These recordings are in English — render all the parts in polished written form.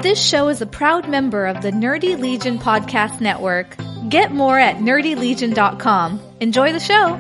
This show is a proud member of the Nerdy Legion Podcast Network. Get more at nerdylegion.com. Enjoy the show.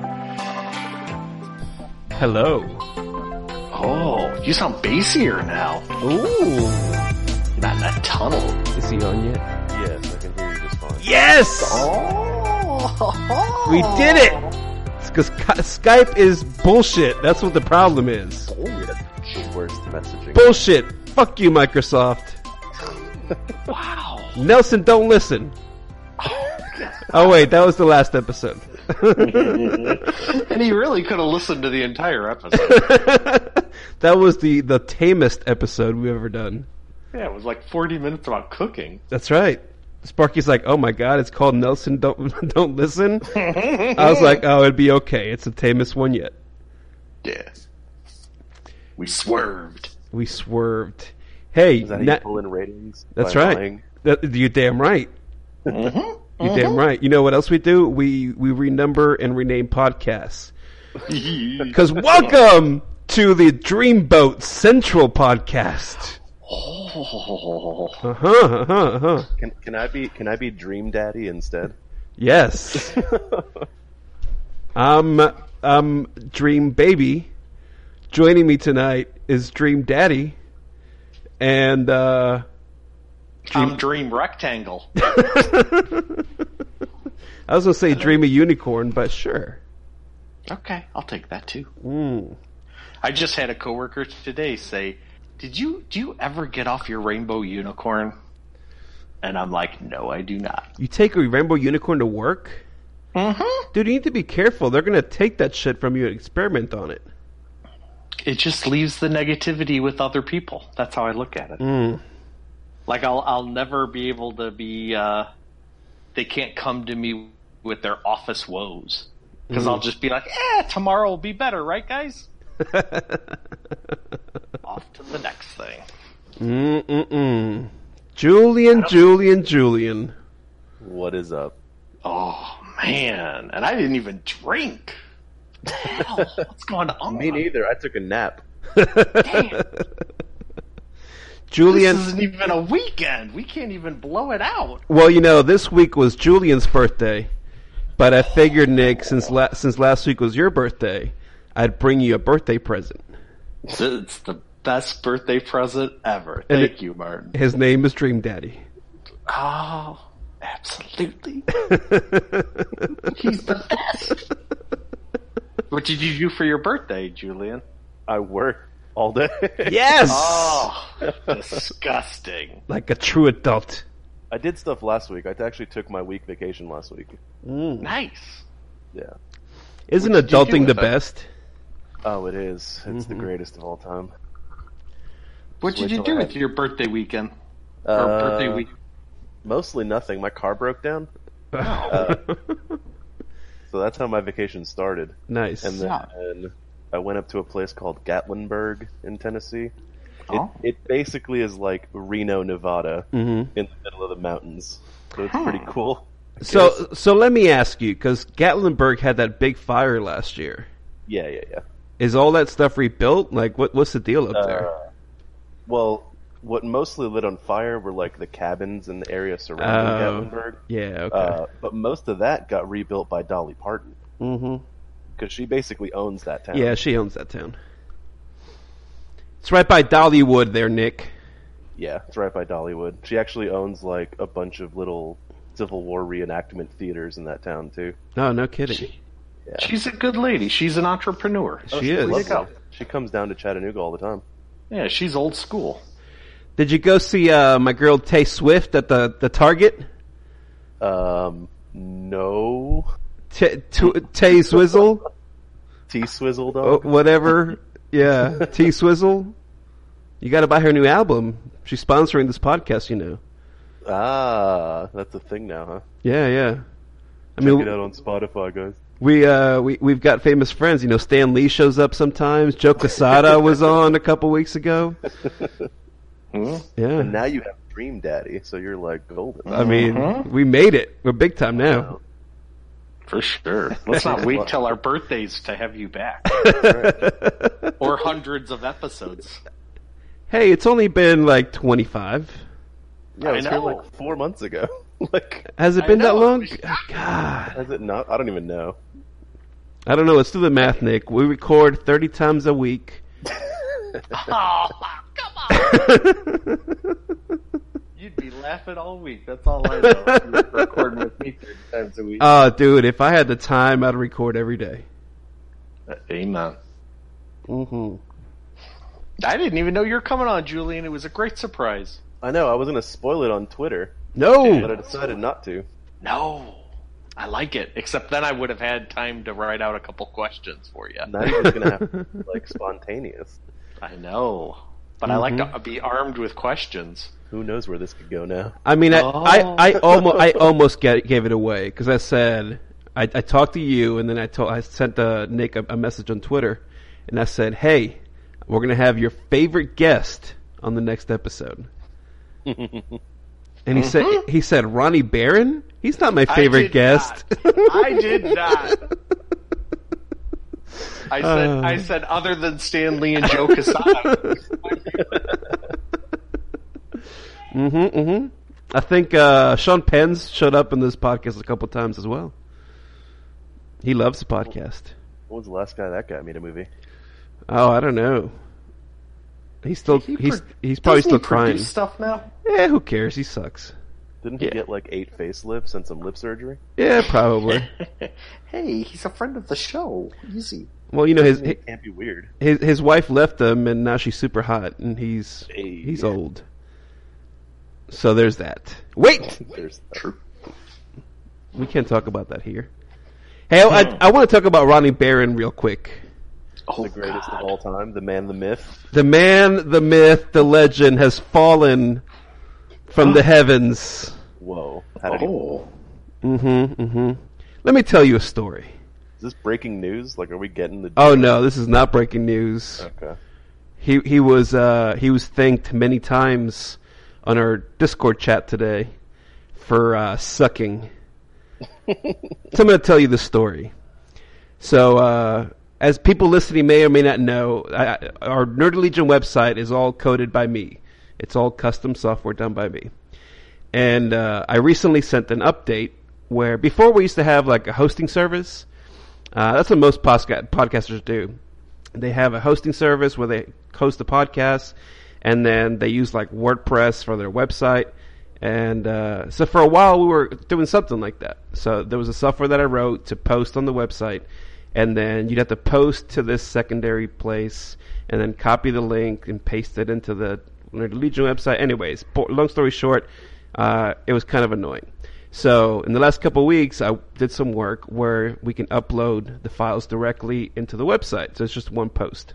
Hello. Oh, you sound bassier now. Ooh. Not in that tunnel. Is he on yet? Yes, I can hear you just fine. Yes! Oh. We did it! It's because Skype is bullshit. That's what the problem is. The worst messaging. Bullshit. Fuck you, Microsoft. Wow. Nelson, don't listen. Oh wait, that was the last episode. And he really could have listened to the entire episode. That was the tamest episode we've ever done. Yeah, it was like 40 minutes about cooking. That's right. Sparky's like, oh my god, it's called Nelson Don't Listen. I was like, oh, it'd be okay. It's the tamest one yet. Yeah. We swerved. Hey, Is that how you pull in ratings? that's by right. lying? You damn right. Mm-hmm. You damn right. You know what else we do? We renumber and rename podcasts. Because welcome to the Dreamboat Central podcast. Oh. Can I be Dream Daddy instead? Yes. I'm Dream Baby. Joining me tonight is Dream Daddy. And I'm Dream Rectangle. I was gonna say Dream a Unicorn, but sure. Okay, I'll take that too. Mm. I just had a coworker today say, do you ever get off your rainbow unicorn? And I'm like, no, I do not. You take a Rainbow Unicorn to work? Mm-hmm. Dude, you need to be careful. They're gonna take that shit from you and experiment on it. It just leaves the negativity with other people. That's how I look at it. Mm. Like I'll never be able to be. They can't come to me with their office woes because I'll just be like, tomorrow will be better, right, guys? Off to the next thing. Julian. What is up? Oh man, and I didn't even drink. What the hell? What's going on? Me neither. I took a nap. Damn. Julian. This isn't even a weekend. We can't even blow it out. Well, this week was Julian's birthday, but I figured, Nick, since last week was your birthday, I'd bring you a birthday present. It's the best birthday present ever. Thank you, Martin. His name is Dream Daddy. Oh, absolutely. He's the best. What did you do for your birthday, Julian? I work all day. Yes! Oh, disgusting. Like a true adult. I did stuff last week. I actually took my week vacation last week. Nice. Yeah. Isn't What did you do adulting the with it? best? Oh, it is. It's the greatest of all time. What did you do with your birthday weekend? Or birthday week? Mostly nothing. My car broke down. So that's how my vacation started. Nice. And then I went up to a place called Gatlinburg in Tennessee. Oh. It basically is like Reno, Nevada, in the middle of the mountains. So it's pretty cool. So let me ask you, because Gatlinburg had that big fire last year. Yeah. Is all that stuff rebuilt? Like, what's the deal up there? Well, what mostly lit on fire were like the cabins in the area surrounding Gatlinburg. Yeah, okay. But most of that got rebuilt by Dolly Parton. Mm-hmm. Because she basically owns that town. Yeah, she owns that town. It's right by Dollywood there, Nick. Yeah, it's right by Dollywood. She actually owns like a bunch of little Civil War reenactment theaters in that town too. No, no kidding. Yeah. She's a good lady. She's an entrepreneur. She is. Lovely. She comes down to Chattanooga all the time. Yeah, she's old school. Did you go see my girl Tay Swift at the Target? No. Tay Swizzle? T-Swizzle dog? Whatever. Yeah, T Swizzle. You got to buy her new album. She's sponsoring this podcast, Ah, that's a thing now, huh? Yeah. Check it out on Spotify, guys. We've got famous friends. Stan Lee shows up sometimes. Joe Quesada was on a couple weeks ago. Yeah. And now you have Dream Daddy, so you're like golden. I mean, we made it. We're big time now. For sure. Let's not wait till our birthdays to have you back. Or hundreds of episodes. Hey, it's only been like 25. Yeah, I was here like 4 months ago. Like, has it been that long? God. Has it not? I don't even know. I don't know. Let's do the math, Nick. We record 30 times a week. Oh, come on! You'd be laughing all week. That's all I know. You're recording with me 30 times a week. Oh, dude, if I had the time, I'd record every day. Amen. Mm-hmm. I didn't even know you were coming on, Julian. It was a great surprise. I know. I was going to spoil it on Twitter. No! But I decided not to. No. I like it. Except then I would have had time to write out a couple questions for you. Now you're just going to have to be, like, spontaneous. I know. But I like to be armed with questions. Who knows where this could go now? I mean, I almost gave it away because I said I talked to you, and then I sent Nick a message on Twitter, and I said, "Hey, we're gonna have your favorite guest on the next episode." And he said Ronnie Barron. He's not my favorite guest. I did not. I said other than Stan Lee and Joe Quesada. I think Sean Penn's showed up in this podcast a couple times as well. He loves the podcast. What was the last guy that guy made a movie? Oh, I don't know. He's probably still trying. Stuff now? Yeah, who cares? He sucks. Didn't he get like 8 facelifts and some lip surgery? Yeah, probably. Hey, he's a friend of the show. Easy. Well, you know, It can't be weird. His wife left him, and now she's super hot, and he's old. So there's that. Wait! There's True. We can't talk about that here. Hey, I want to talk about Ronnie Barron real quick. Oh, the greatest of all time, the man, the myth. The man, the myth, the legend has fallen from the heavens. Whoa. How did he... Let me tell you a story. Is this breaking news? Like, are we getting the... Oh, no, this is not breaking news. Okay. He was thanked many times on our Discord chat today for sucking. So I'm going to tell you the story. So, as people listening may or may not know, our Nerdy Legion website is all coded by me. It's all custom software done by me. And I recently sent an update where before we used to have like a hosting service. That's what most podcasters do. They have a hosting service where they host the podcast, and then they use like WordPress for their website. And so for a while we were doing something like that. So there was a software that I wrote to post on the website, and then you'd have to post to this secondary place and then copy the link and paste it into the Legion website. Anyways, long story short, it was kind of annoying. So in the last couple of weeks, I did some work where we can upload the files directly into the website. So it's just one post.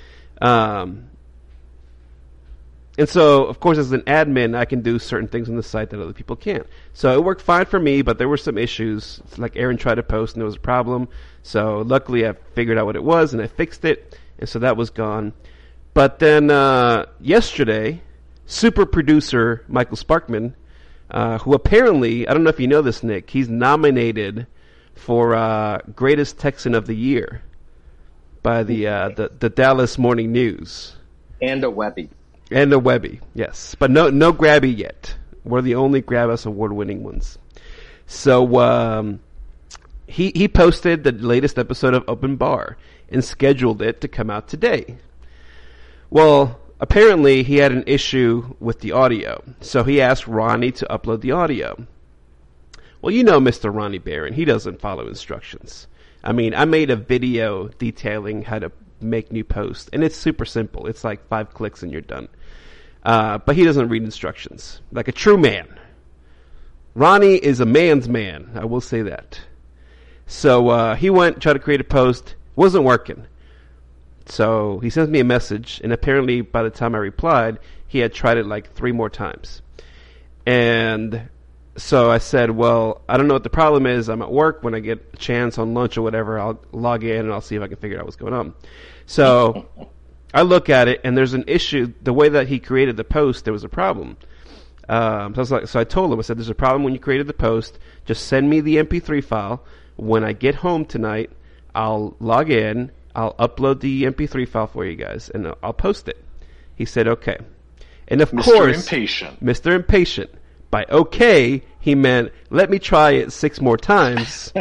And so, of course, as an admin, I can do certain things on the site that other people can't. So it worked fine for me, but there were some issues. It's like Aaron tried to post, and there was a problem. So luckily, I figured out what it was, and I fixed it. And so that was gone. But then yesterday, super producer Michael Sparkman, who apparently, I don't know if you know this, Nick, he's nominated for Greatest Texan of the Year by the Dallas Morning News. And a Webby. And a Webby, yes. But no Grabby yet. We're the only Grab Us award-winning ones. So he posted the latest episode of Open Bar and scheduled it to come out today. Well, apparently he had an issue with the audio. So he asked Ronnie to upload the audio. Well, you know Mr. Ronnie Barron. He doesn't follow instructions. I mean, I made a video detailing how to make new posts, and it's super simple. It's like 5 clicks and you're done. But he doesn't read instructions like a true man. Ronnie is a man's man, I will say that. So he went, tried to create a post, wasn't working. So he sends me a message, and apparently by the time I replied, he had tried it like 3 more times. And so I said, well, I don't know what the problem is. I'm at work. When I get a chance on lunch or whatever, I'll log in and I'll see if I can figure out what's going on. So I look at it, and there's an issue. The way that he created the post, there was a problem. So I told him, I said, there's a problem when you created the post. Just send me the MP3 file. When I get home tonight, I'll log in. I'll upload the MP3 file for you guys, and I'll post it. He said, okay. And of Mr. course, Impatient. Mr. Impatient. By okay, he meant, let me try it 6 more times.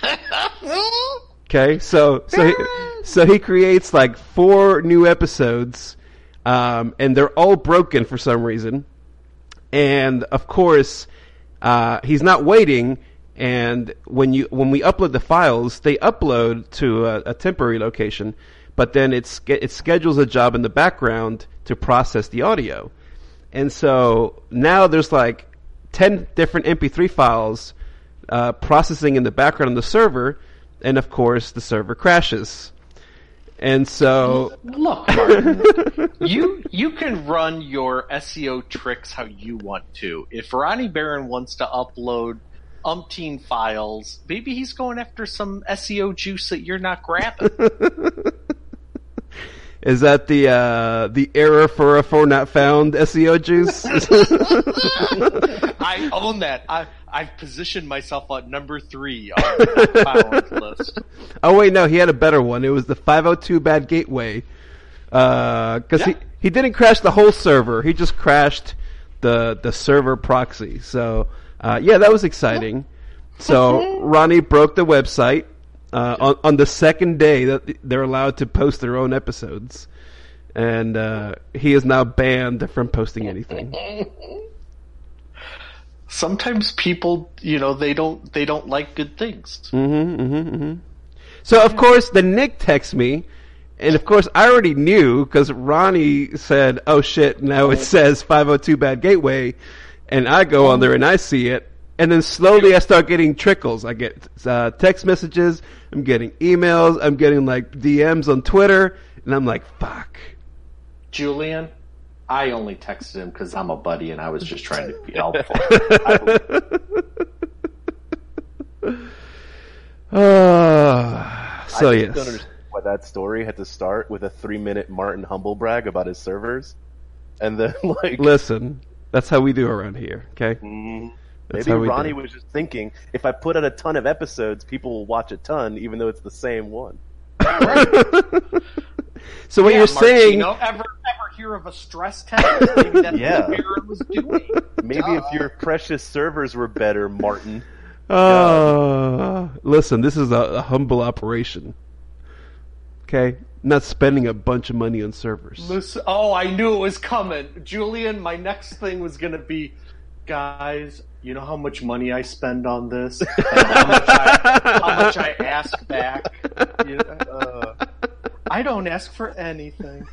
Okay, so he creates like 4 new episodes, and they're all broken for some reason. And of course, he's not waiting. And when we upload the files, they upload to a temporary location, but then it schedules a job in the background to process the audio. And so now there's like 10 different MP3 files processing in the background on the server, and of course the server crashes. And so look, Martin, you can run your SEO tricks how you want to. If Ronnie Barron wants to upload umpteen files, maybe he's going after some SEO juice that you're not grabbing. Is that the error for a for not found SEO juice? I own that. I've positioned myself at number 3 on the not found list. Oh wait, no, he had a better one. It was the 502 bad gateway. Because he didn't crash the whole server. He just crashed the server proxy. So that was exciting. So Ronnie broke the website. On the second day that they're allowed to post their own episodes, and he is now banned from posting anything. Sometimes people, they don't like good things. So of course, the Nick texts me, and of course I already knew because Ronnie said, "Oh shit!" Now it says 502 bad gateway, and I go on there and I see it. And then slowly I start getting trickles. I get text messages, I'm getting emails, I'm getting like DMs on Twitter, and I'm like, fuck. Julian, I only texted him because I'm a buddy and I was just trying to be helpful. I don't understand why that story had to start with a 3-minute Martin humble brag about his servers. And then Listen, that's how we do around here, okay? Maybe Ronnie was just thinking, if I put out a ton of episodes, people will watch a ton, even though it's the same one. Right. So what you're saying... ever hear of a stress test? Maybe that's what Barron was doing. Maybe if your precious servers were better, Martin. Listen, this is a humble operation. Okay? Not spending a bunch of money on servers. Listen, I knew it was coming. Julian, my next thing was going to be, guys, you know how much money I spend on this? And how much I ask back? I don't ask for anything.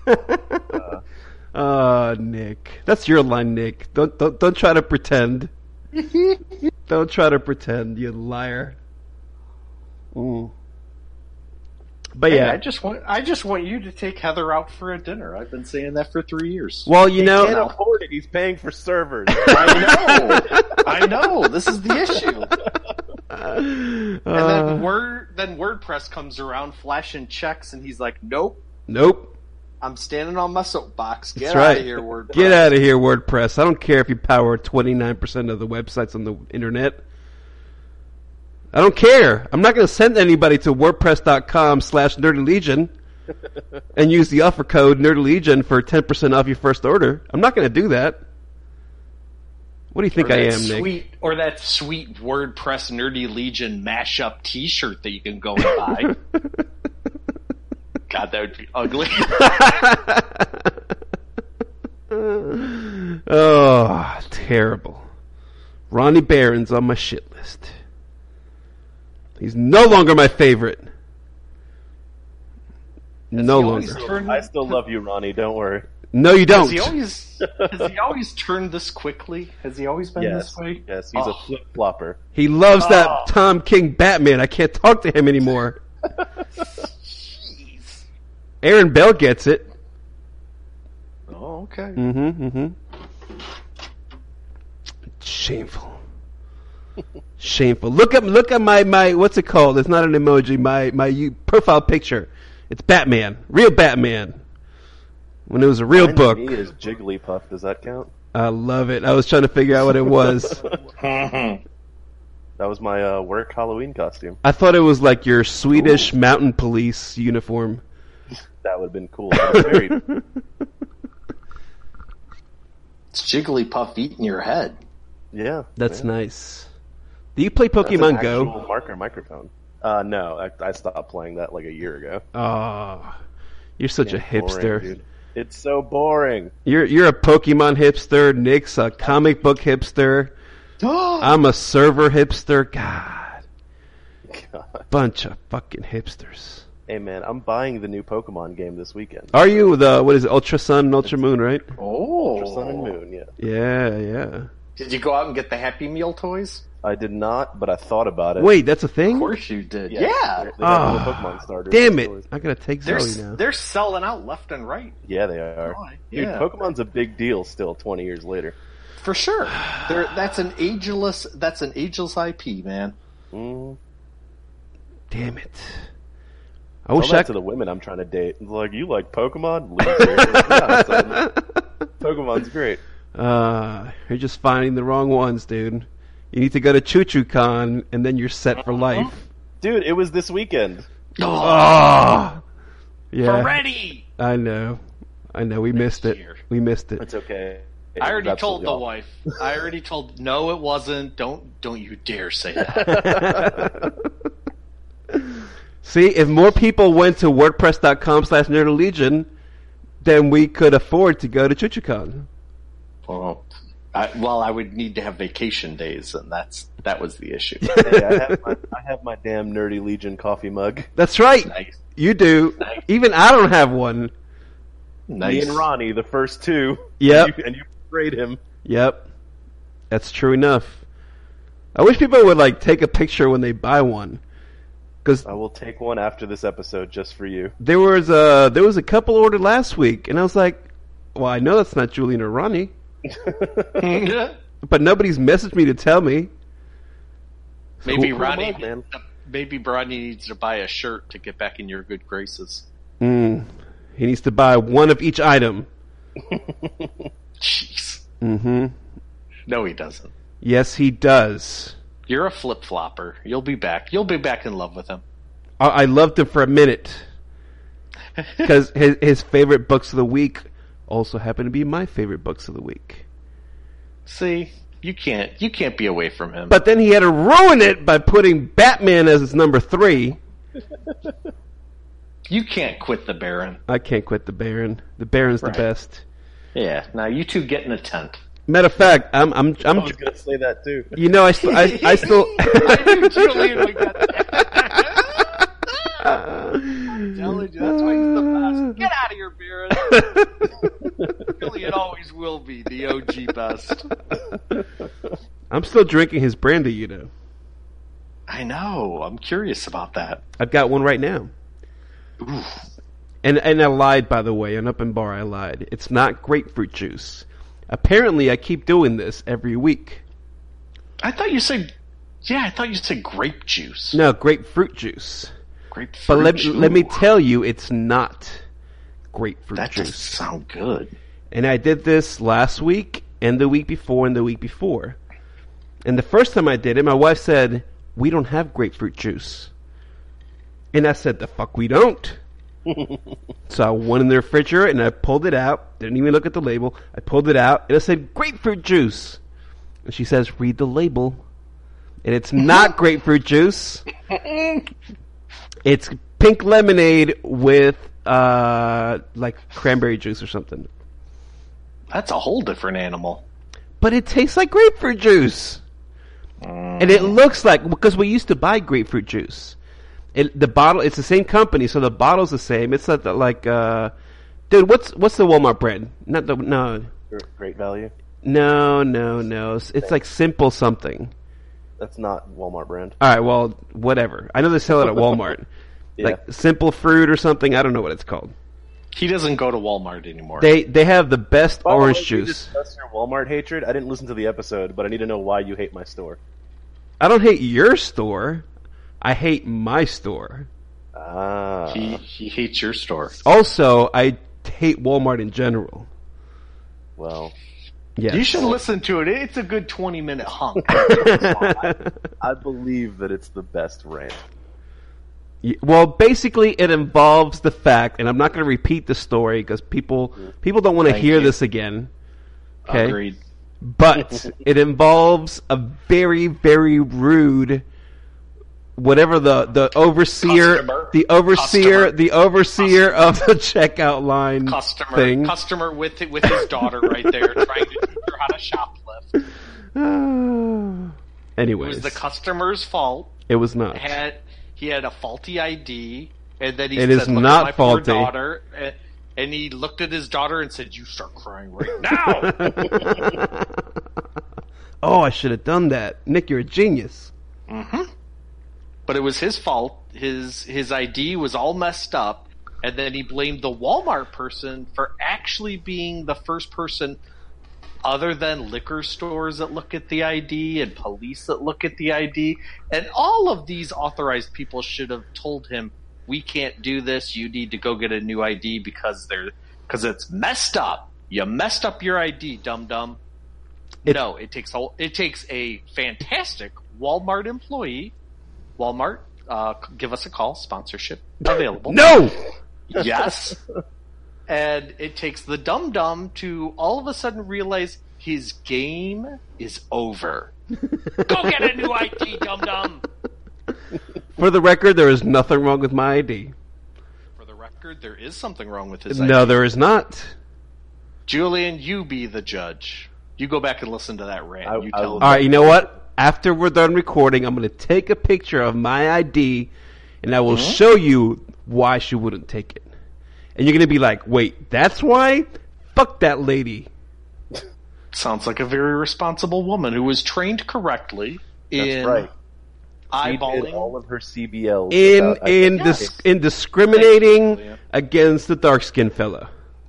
Nick. That's your line, Nick. Don't try to pretend. Don't try to pretend, you liar. But I just want you to take Heather out for a dinner. I've been saying that for 3 years. Well, he can't afford it. He's paying for servers. I know. This is the issue. And then WordPress comes around flashing checks, and he's like, "Nope. I'm standing on my soapbox. Get out of here, WordPress. Get out of here, WordPress. I don't care if you power 29% of the websites on the internet. I don't care. I'm not going to send anybody to WordPress.com/NerdyLegion and use the offer code NerdyLegion for 10% off your first order. I'm not going to do that. What do you think I am, Nick? Or that sweet WordPress Nerdy Legion mashup T-shirt that you can go and buy. God, that would be ugly. Oh, terrible. Ronnie Barron's on my shit list. He's no longer my favorite. No longer. I still love you, Ronnie. Don't worry. No, you don't. Has he always turned this quickly? Has he always been this way? Yes, he's a flip-flopper. He loves that Tom King Batman. I can't talk to him anymore. Jeez. Aaron Bell gets it. Oh, okay. Shameful. Shameful. Look at my what's it called? It's not an emoji. My profile picture. It's Batman. Real Batman. When it was a real book. Me is Jigglypuff. Does that count? I love it. I was trying to figure out what it was. That was my work Halloween costume. I thought it was like your Swedish mountain police uniform. That would have been cool. Very... It's Jigglypuff eating your head. Yeah. That's nice. Do you play Pokemon Go? That's an actual marker microphone. No, I stopped playing that like a year ago. Oh, you're such a hipster. Boring, dude. It's so boring. You're a Pokemon hipster. Nick's a comic book hipster. I'm a server hipster. God. Bunch of fucking hipsters. Hey man, I'm buying the new Pokemon game this weekend. Are you what is it, Ultra Sun and Ultra Moon, right? Oh. Ultra Sun and Moon, yeah. Yeah. Did you go out and get the Happy Meal toys? I did not, but I thought about it. Wait, that's a thing? Of course you did. Yeah. They have little Pokemon starters. Damn it. I gotta take They're, Zoe now. they're selling out left and right. Yeah, they are. Oh, Dude, yeah. Pokemon's a big deal still 20 years later. For sure. That's an ageless IP, man. Mm. Damn it. I Tell wish that to the women I'm trying to date. It's like, you like Pokemon? Loser. Yeah, son. Pokemon's great. You're just finding the wrong ones, dude. You need to go to ChuChuCon, and then you're set for life. Dude, it was this weekend. Oh! Yeah. Ready! I know. We missed it. year. We missed it. It's okay. I already told the awful. wife. I already told. No, it wasn't. Don't you dare say that. See, if more people went to WordPress.com/NerdLegion, then we could afford to go to ChuChuCon. Well, I would need to have vacation days, and that was the issue. Hey, I have my damn Nerdy Legion coffee mug. That's right. Nice. You do. Nice. Even I don't have one. Nice. Me and Ronnie, the first two. Yep. And you sprayed him. Yep. That's true enough. I wish people would take a picture when they buy one. Cause I will take one after this episode just for you. there was a couple ordered last week, and I was like, well, I know that's not Julian or Ronnie. But nobody's messaged me to tell me. Maybe Cool Ronnie. mug, man. Maybe Ronnie needs to buy a shirt to get back in your good graces. He needs to buy one of each item. Jeez. Mm-hmm. No, he doesn't. Yes, he does. You're a flip flopper. You'll be back. You'll be back in love with him. I loved him for a minute. Because his favorite books of the week also happen to be my favorite books of the week. See, you can't be away from him. But then he had to ruin it by putting Batman as his number 3. You can't quit the Baron. I can't quit the Baron. The Baron's Right. the best. Yeah. Now you two get in a tent. Matter of fact, I'm I was going to say that too. you know, I still I knew Julian would get that. I'm telling you, that's why he's the best. Get out of here, Baron. Julian always will be the OG best. I'm still drinking his brandy, you know. I know. I'm curious about that. I've got one right now. Ooh. And I lied, by the way, on Up and Bar I lied. It's not grapefruit juice. Apparently I keep doing this every week. I thought you said grape juice. No, grapefruit juice. Grapefruit But juice. let me tell you, it's not grapefruit That doesn't juice. sound good. And I did this last week, and the week before, and the week before. And the first time I did it, my wife said, "We don't have grapefruit juice." And I said, "The fuck we don't." So I went in the refrigerator, and I pulled it out. Didn't even look at the label. I pulled it out, and it said grapefruit juice. And she says, "Read the label." And it's not grapefruit juice. It's pink lemonade with cranberry juice or something. That's a whole different animal. But it tastes like grapefruit juice. And it looks like, because we used to buy grapefruit juice. The bottle, it's the same company, so the bottle's the same. It's not dude, what's the Walmart brand? No. Great value. No. It's like Simple something. That's not Walmart brand. All right, well, whatever. I know they sell it at Walmart. Yeah. Like Simple Fruit or something. I don't know what it's called. He doesn't go to Walmart anymore. They have the best By the way, orange you juice. discuss your Walmart hatred. I didn't listen to the episode, but I need to know why you hate my store. I don't hate your store. I hate my store. Ah. He hates your store. Also, I hate Walmart in general. Well, Yes. You should listen to it. It's a good 20-minute hunk. I believe that it's the best rant. Well, basically, it involves the fact, and I'm not going to repeat the story because people don't want to Thank hear you. this again. Okay? Agreed. But it involves a very, very rude, whatever the overseer, Customer. the overseer of the checkout line thing. Customer with his daughter right there, trying to teach her how to shoplift. Anyways, It was the customer's fault. it was not. He had a faulty ID, and then he It said, is "Look not at my poor faulty." daughter," and he looked at his daughter and said, "You start crying right now." Oh, I should have done that. Nick, you're a genius. But it was his fault. His ID was all messed up, and then he blamed the Walmart person for actually being the first person, other than liquor stores that look at the ID and police that look at the ID, and all of these authorized people should have told him, "We can't do this. You need to go get a new ID because it's messed up. You messed up your ID, dum dum." No, it takes a fantastic Walmart employee. Walmart, give us a call. Sponsorship available. No! Yes. And it takes the dum-dum to all of a sudden realize his game is over. Go get a new ID, dum-dum! For the record, there is nothing wrong with my ID. For the record, there is something wrong with his ID. No, there is not. Julian, you be the judge. You go back and listen to that rant. You tell him. All right, you know what? After we're done recording, I'm going to take a picture of my ID, and I will show you why she wouldn't take it. And you're going to be like, wait, that's why? Fuck that lady. Sounds like a very responsible woman who was trained correctly in That's right. eyeballing. She did all of her CBLs. In discriminating against the dark-skinned fella.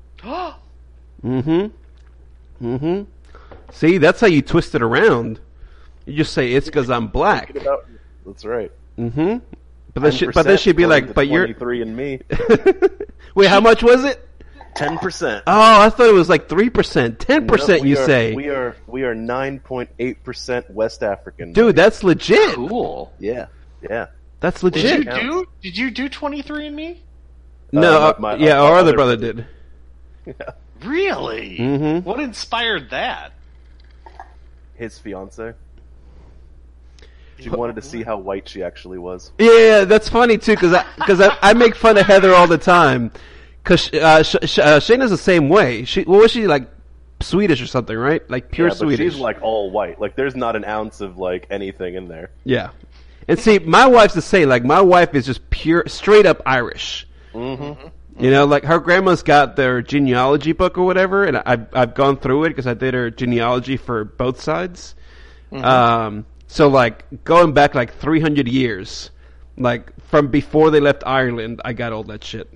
See, that's how you twist it around. You just say it's because I'm black. That's right. But then she'd be like, "But you're 23 and me." Wait, how much was it? 10%. Oh, I thought it was like 3%. 10%, you say? We are 9.8% West African. Dude, that's legit. Cool. Yeah. That's legit. Did you do 23andMe? No, our other brother did. Really? Mm-hmm. What inspired that? His fiance. She wanted to see how white she actually was. Yeah, that's funny too, because I make fun of Heather all the time. Because Shayna's the same way. What was she, like, Swedish or something, right? Like pure Swedish. She's like all white. Like there's not an ounce of like anything in there. Yeah. And see, my wife's the same. Like my wife is just pure, straight up Irish. Mm-hmm. You know, like her grandma's got their genealogy book or whatever, and I've gone through it because I did her genealogy for both sides. So like going back like 300 years, like from before they left Ireland, I got all that shit.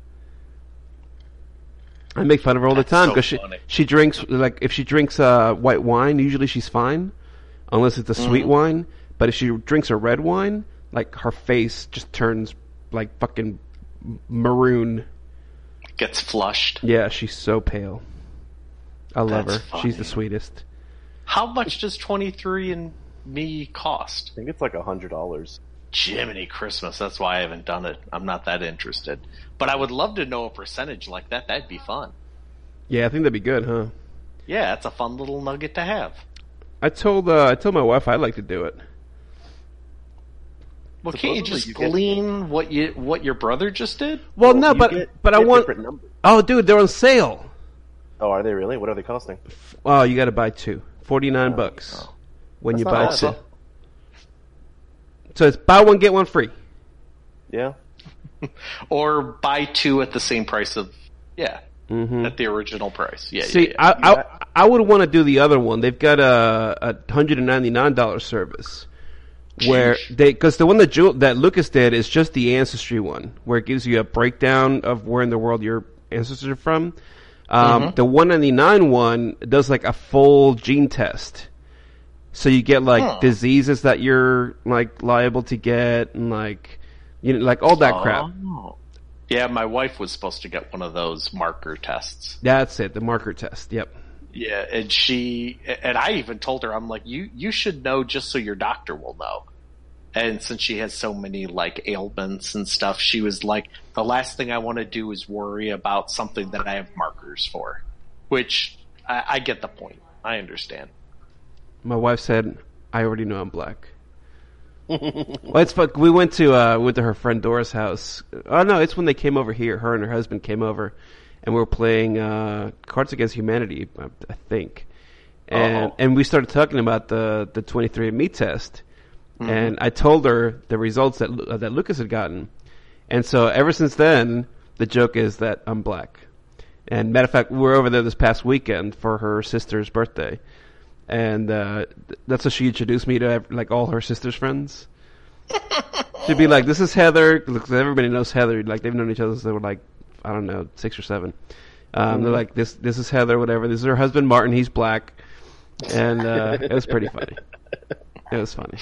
I make fun of her all the time because she drinks, like if she drinks white wine, usually she's fine, unless it's a sweet wine. But if she drinks a red wine, like her face just turns like fucking maroon. Gets flushed. Yeah, she's so pale. I love her. Funny. She's the sweetest. How much does 23andMe cost? I think it's like $100. Jiminy Christmas. That's why I haven't done it. I'm not that interested. But I would love to know a percentage like that. That'd be fun. Yeah, I think that'd be good, huh? Yeah, that's a fun little nugget to have. I told my wife I'd like to do it. Well, can't you just glean what your brother just did? Well, no, but I want. Oh, dude, they're on sale. Oh, are they really? What are they costing? Oh, you got to buy two. $49 when you buy two. So it's buy one get one free. Yeah. Or buy two at the same price of at the original price. Yeah. See, I would want to do the other one. They've got a $199 service. Where because the one that Lucas did is just the ancestry one, where it gives you a breakdown of where in the world your ancestors are from. The $199 one does like a full gene test, so you get like diseases that you're like liable to get, and like like all that crap. Yeah, my wife was supposed to get one of those marker tests. That's it, the marker test. Yep. Yeah, and I even told her, I'm like, you should know just so your doctor will know. And since she has so many like ailments and stuff, she was like, the last thing I want to do is worry about something that I have markers for. Which, I get the point. I understand. My wife said, "I already know I'm black." Well, it's fun. We went to her friend Dora's house. Oh no, it's when they came over here. Her and her husband came over, and we were playing Cards Against Humanity, I think. And we started talking about the 23andMe test, and I told her the results that Lucas had gotten, and so ever since then, the joke is that I'm black. And matter of fact, we were over there this past weekend for her sister's birthday. And that's how she introduced me to like all her sister's friends. She'd be like, "This is Heather." Look, everybody knows Heather. Like they've known each other since they were like, I don't know, 6 or 7. They're like, "This is Heather, whatever. This is her husband Martin. He's black." And it was pretty funny. It was funny.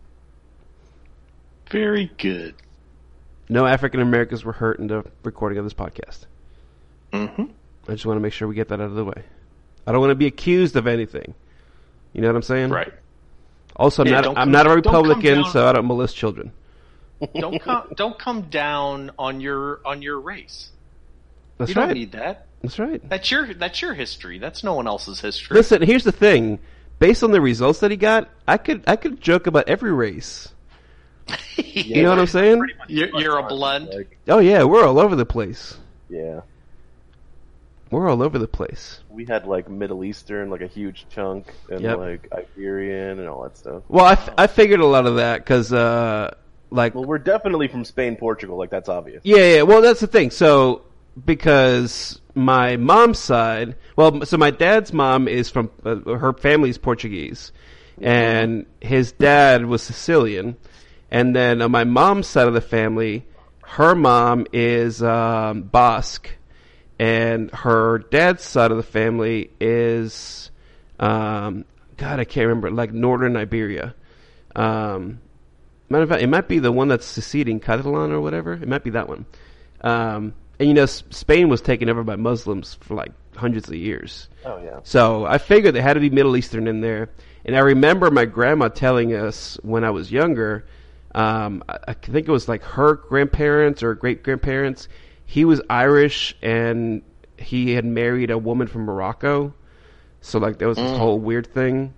Very good. No African Americans were hurt in the recording of this podcast. Mm-hmm. I just want to make sure we get that out of the way. I don't want to be accused of anything. You know what I'm saying? Right. Also, I'm not a Republican, so I don't molest children. Don't come down on your race. That's you right. don't need that. That's right. That's your history. That's no one else's history. Listen, here's the thing. Based on the results that he got, I could joke about every race. You know what I'm saying? You're a blend. Oh yeah, we're all over the place. Yeah. We're all over the place. We had like Middle Eastern, like a huge chunk, and like Iberian and all that stuff. Well, I figured a lot of that because, like, well, we're definitely from Spain, Portugal. Like that's obvious. Yeah. Well, that's the thing. So because my mom's side, so my dad's mom is from her family's Portuguese, and his dad was Sicilian, and then on my mom's side of the family, her mom is Basque. And her dad's side of the family is, God, I can't remember, like Northern Iberia. Matter of fact, it might be the one that's seceding, Catalan or whatever. It might be that one. And you know, Spain was taken over by Muslims for like hundreds of years. Oh yeah. So I figured there had to be Middle Eastern in there. And I remember my grandma telling us when I was younger, I think it was like her grandparents or great grandparents. He was Irish, and he had married a woman from Morocco. So, like, there was this whole weird thing.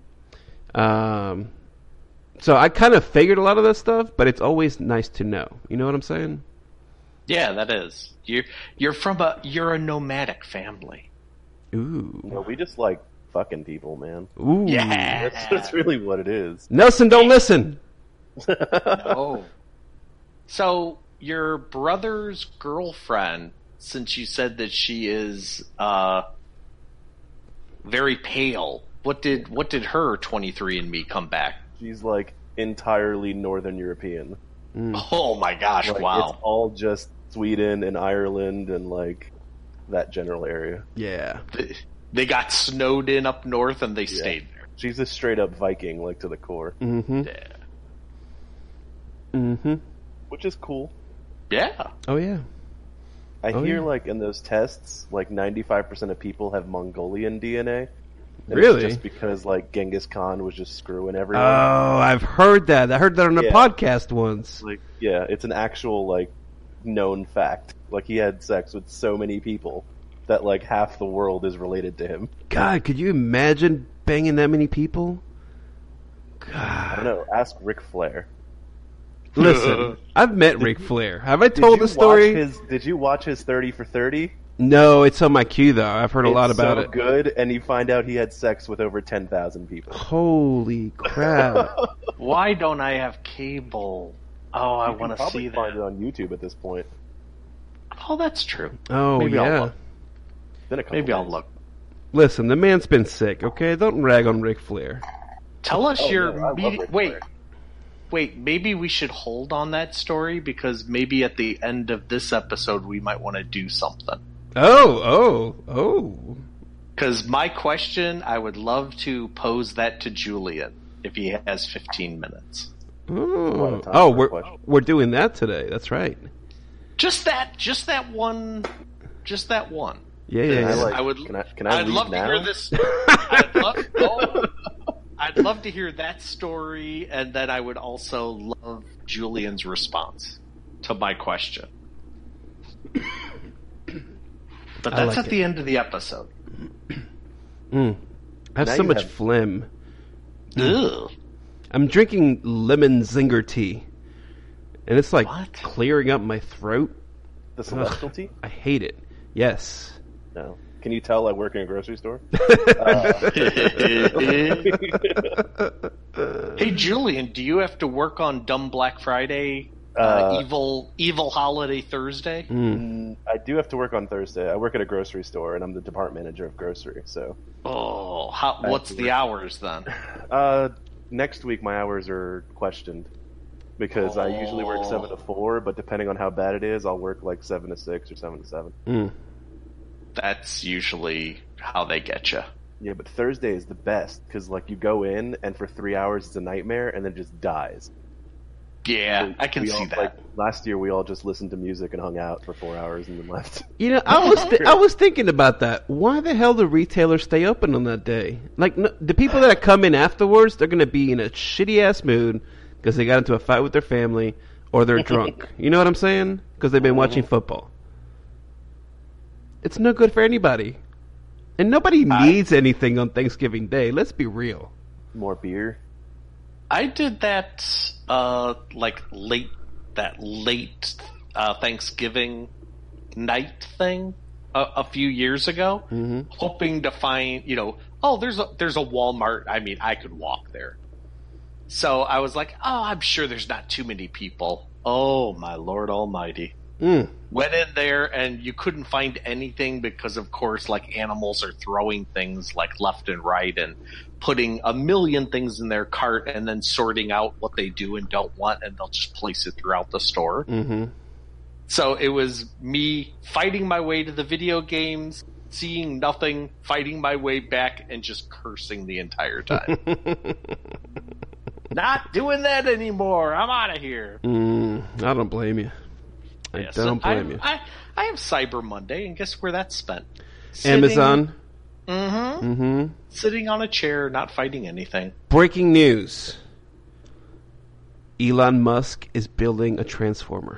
So I kind of figured a lot of that stuff, but it's always nice to know. You know what I'm saying? Yeah, that is. You're a nomadic family. Ooh. No, we just like fucking people, man. Ooh. Yeah. That's really what it is. Nelson, don't listen. No. So, your brother's girlfriend, since you said that she is very pale, what did her 23andMe come back? She's like entirely Northern European. Oh my gosh! Like, wow, it's all just Sweden and Ireland and like that general area. Yeah. They got snowed in up north and they stayed there. She's a straight up Viking, like to the core. Mm-hmm. Yeah. Mm-hmm. Which is cool. Yeah. Oh, yeah. I hear, like, in those tests, like, 95% of people have Mongolian DNA. And really? It's just because, like, Genghis Khan was just screwing everyone. Oh, I've heard that. I heard that on a podcast once. Like, yeah, it's an actual, like, known fact. Like, he had sex with so many people that, like, half the world is related to him. God, could you imagine banging that many people? God. I don't know. Ask Ric Flair. Listen, I've met Ric Flair. Have I told the story? Did you watch his 30 for 30? No, it's on my queue though. I've heard a lot about it. It's so good, and you find out he had sex with over 10,000 people. Holy crap! Why don't I have cable? Oh, I want to see that. You can probably find it on YouTube at this point. Oh, that's true. Oh, maybe yeah. I'll look. Maybe I'll look. Listen, the man's been sick. Okay, don't rag on Ric Flair. Tell us your Wait. Wait, maybe we should hold on that story because maybe at the end of this episode we might want to do something. Oh. Because my question, I would love to pose that to Julian if he has 15 minutes. We're doing that today. That's right. Just that one. Yeah. I would. Can I I'd leave love now? to hear this. I'd love to hear that story, and then I would also love Julian's response to my question. But that's at the end of the episode. I have Now so you much have- phlegm. Ugh. I'm drinking lemon zinger tea, and it's like What? clearing up my throat. The Celestial tea? I hate it. Yes. No. Can you tell I work in a grocery store? Hey, Julian, do you have to work on Dumb Black Friday, evil Holiday Thursday? I do have to work on Thursday. I work at a grocery store, and I'm the department manager of grocery. So Oh, what's the hours then? next week my hours are questioned because I usually work 7 to 4, but depending on how bad it is, I'll work like 7 to 6 or 7 to 7. That's usually how they get you. Yeah, but Thursday is the best because like you go in and for 3 hours it's a nightmare and then it just dies. Yeah, I can see that. Like, last year we all just listened to music and hung out for 4 hours and then left. You know, I was thinking about that. Why the hell do retailers stay open on that day? Like, the people that come in afterwards, they're going to be in a shitty ass mood because they got into a fight with their family or they're drunk. You know what I'm saying? Because they've been watching football. It's no good for anybody, and nobody needs anything on Thanksgiving Day. Let's be real. More beer. I did that late Thanksgiving night thing a few years ago, hoping to find, there's a Walmart. I mean, I could walk there. So I was like, I'm sure there's not too many people. Oh, my Lord Almighty. Went in there and you couldn't find anything because, of course, like animals are throwing things like left and right and putting a million things in their cart and then sorting out what they do and don't want, and they'll just place it throughout the store. So it was me fighting my way to the video games, seeing nothing, fighting my way back, and just cursing the entire time. Not doing that anymore. I'm out of here. I don't blame you. I don't blame you. I have Cyber Monday, and guess where that's spent? Amazon. Sitting on a chair, not fighting anything. Breaking news. Elon Musk is building a transformer.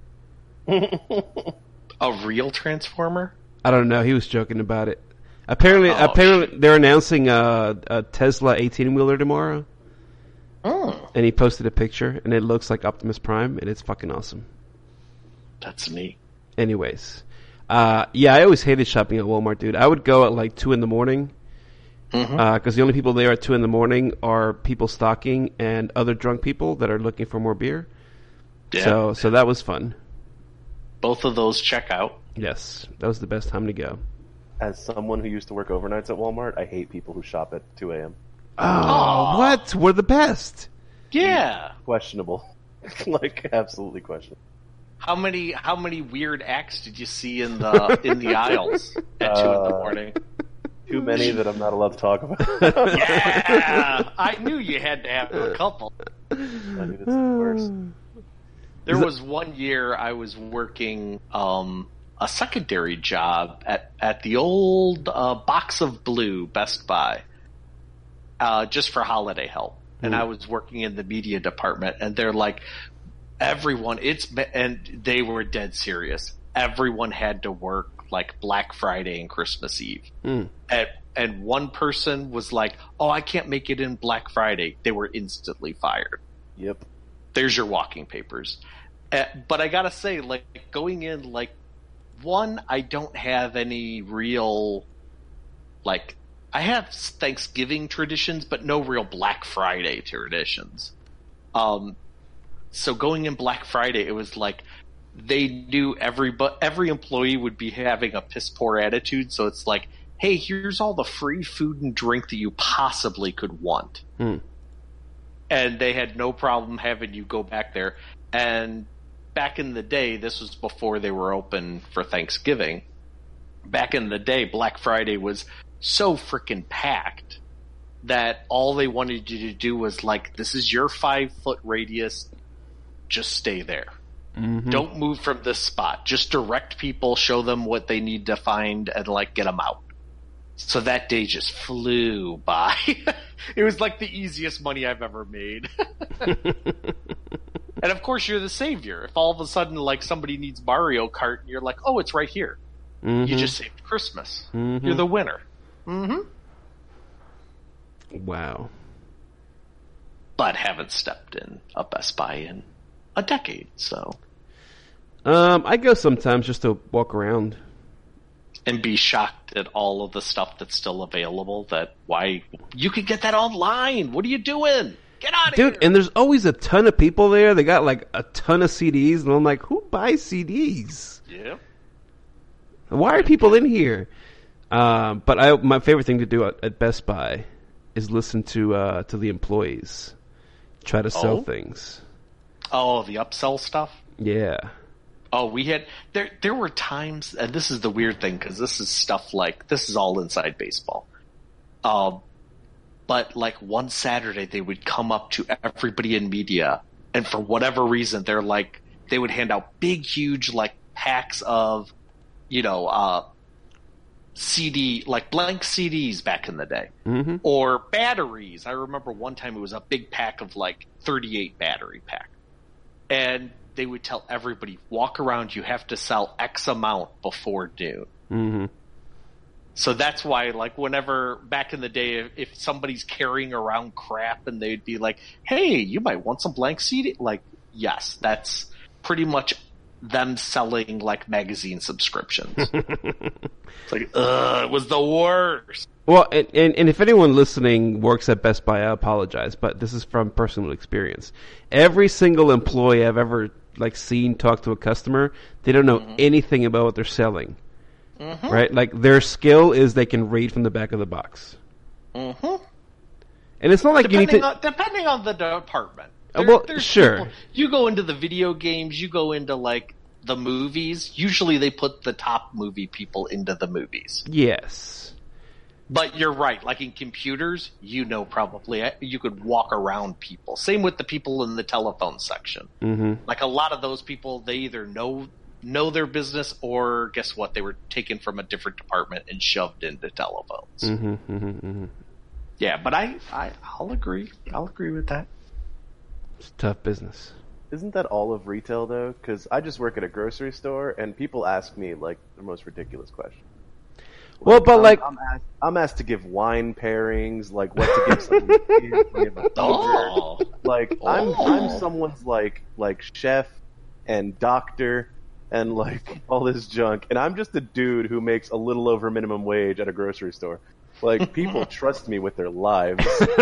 A real transformer? I don't know. He was joking about it. Apparently, they're announcing a Tesla 18-wheeler tomorrow. And he posted a picture, and it looks like Optimus Prime, and it's fucking awesome. That's neat. Anyways, I always hated shopping at Walmart, dude. I would go at like 2 a.m. Because the only people there at 2 a.m. are people stocking and other drunk people that are looking for more beer. Yeah. So that was fun. Both of those check out. Yes, that was the best time to go. As someone who used to work overnights at Walmart, I hate people who shop at 2 a.m. Oh, what? We're the best. Yeah. Questionable. Like, absolutely questionable. How many weird acts did you see in the aisles at 2 a.m? Too many that I'm not allowed to talk about. Yeah, I knew you had to have a couple. I mean, it's the worst. There was one year I was working a secondary job at the old Box of Blue Best Buy, just for holiday help, and I was working in the media department, and they're like, everyone, and they were dead serious. Everyone had to work like Black Friday and Christmas Eve. And one person was like, oh, I can't make it in Black Friday. They were instantly fired. Yep. There's your walking papers. But I gotta say, like, going in, like, one, I don't have any real, like, I have Thanksgiving traditions, but no real Black Friday traditions. So going in Black Friday, it was like they knew every employee would be having a piss poor attitude. So it's like, hey, here's all the free food and drink that you possibly could want. And they had no problem having you go back there. And back in the day, this was before they were open for Thanksgiving. Back in the day, Black Friday was so freaking packed that all they wanted you to do was like, this is your 5-foot radius. Just stay there. Don't move from this spot. Just direct people, show them what they need to find, and like get them out. So that day just flew by. It was like the easiest money I've ever made. And of course, you're the savior. If all of a sudden, like, somebody needs Mario Kart, and you're like, oh, it's right here. You just saved Christmas. You're the winner. Wow. But haven't stepped in a Best Buy in a decade, so. I go sometimes just to walk around. And be shocked at all of the stuff that's still available. That why you could get that online. What are you doing? Get out of here, dude! And there's always a ton of people there. They got like a ton of CDs, and I'm like, who buys CDs? Yeah. Why are people in here? But my favorite thing to do at Best Buy is listen to the employees try to sell things. Oh, the upsell stuff. Yeah. Oh, we had there were times, and this is the weird thing because this is stuff like this is all inside baseball. But like one Saturday they would come up to everybody in media, and for whatever reason they're like they would hand out big, huge like packs of, CD like blank CDs back in the day, or batteries. I remember one time it was a big pack of like 38 battery pack, and they would tell everybody, walk around, you have to sell X amount before noon. Mm-hmm. So that's why, like, whenever, back in the day, if somebody's carrying around crap and they'd be like, hey, you might want some blank CD. Like, yes, that's pretty much them selling, like, magazine subscriptions. It's like, it was the worst. Well, and if anyone listening works at Best Buy, I apologize, but this is from personal experience. Every single employee I've ever seen talk to a customer, they don't know anything about what they're selling. Right? Like, their skill is they can read from the back of the box. And it's not like depending on the department. There's sure. People, you go into the video games, you go into, like, the movies. Usually they put the top movie people into the movies. Yes. But you're right. Like in computers, probably you could walk around people. Same with the people in the telephone section. Like a lot of those people, they either know their business, or guess what? They were taken from a different department and shoved into telephones. Yeah, but I'll agree. I'll agree with that. It's tough business. Isn't that all of retail though? Because I just work at a grocery store, and people ask me like the most ridiculous questions. Well, but I'm asked to give wine pairings, like what to give someone. I'm someone's like chef and doctor and like all this junk, and I'm just a dude who makes a little over minimum wage at a grocery store. Like people trust me with their lives.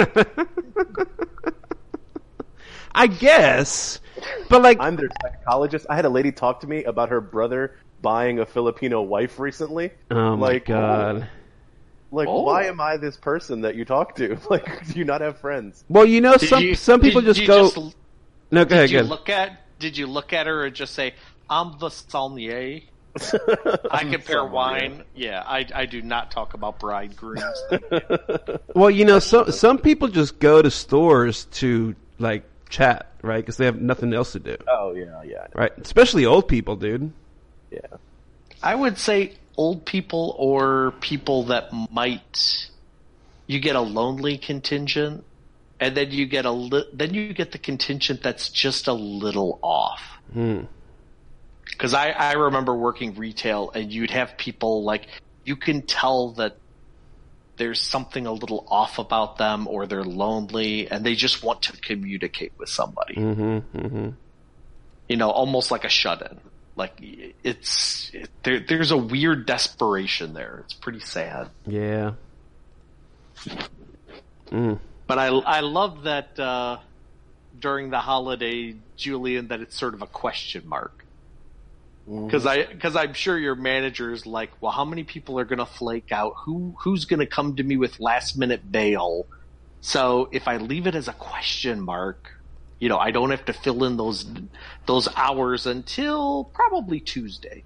I guess, but like I'm their psychologist. I had a lady talk to me about her brother buying a Filipino wife recently. Oh my god! Why am I this person that you talk to? Like, do you not have friends? Well, some people just go. No, go ahead. Did you look at her and just say, "I'm the sommelier"? I compare wine. Yeah, I do not talk about bridegrooms. Well, some people just go to stores to like chat, right? Because they have nothing else to do. Oh yeah. Right, especially old people, dude. Yeah. I would say old people or people that you get a lonely contingent, and then you get the contingent that's just a little off. Because I remember working retail, and you'd have people like you can tell that there's something a little off about them, or they're lonely, and they just want to communicate with somebody. Almost like a shut-in. Like there's a weird desperation there. It's pretty sad. Yeah. But I love that during the holiday, Julian, that it's sort of a question mark. Because I'm sure your manager is like, well, how many people are going to flake out? Who's going to come to me with last minute bail? So if I leave it as a question mark, I don't have to fill in those hours until probably Tuesday.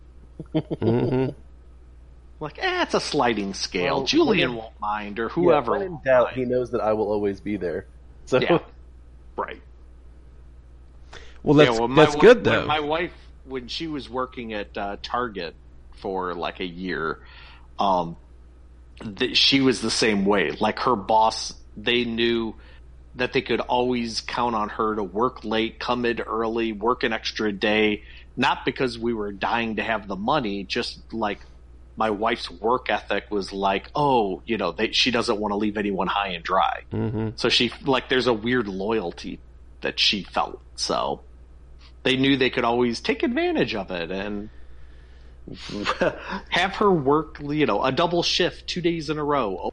Like, it's a sliding scale. Well, Julian won't mind, or whoever. When in doubt, he knows that I will always be there. So. Yeah, right. Well, that's good though. My wife, when she was working at Target for like a year, she was the same way. Like her boss, they knew that they could always count on her to work late, come in early, work an extra day, not because we were dying to have the money, just like my wife's work ethic was like, oh, she doesn't want to leave anyone high and dry. Mm-hmm. So there's a weird loyalty that she felt. So they knew they could always take advantage of it and have her work, a double shift 2 days in a row.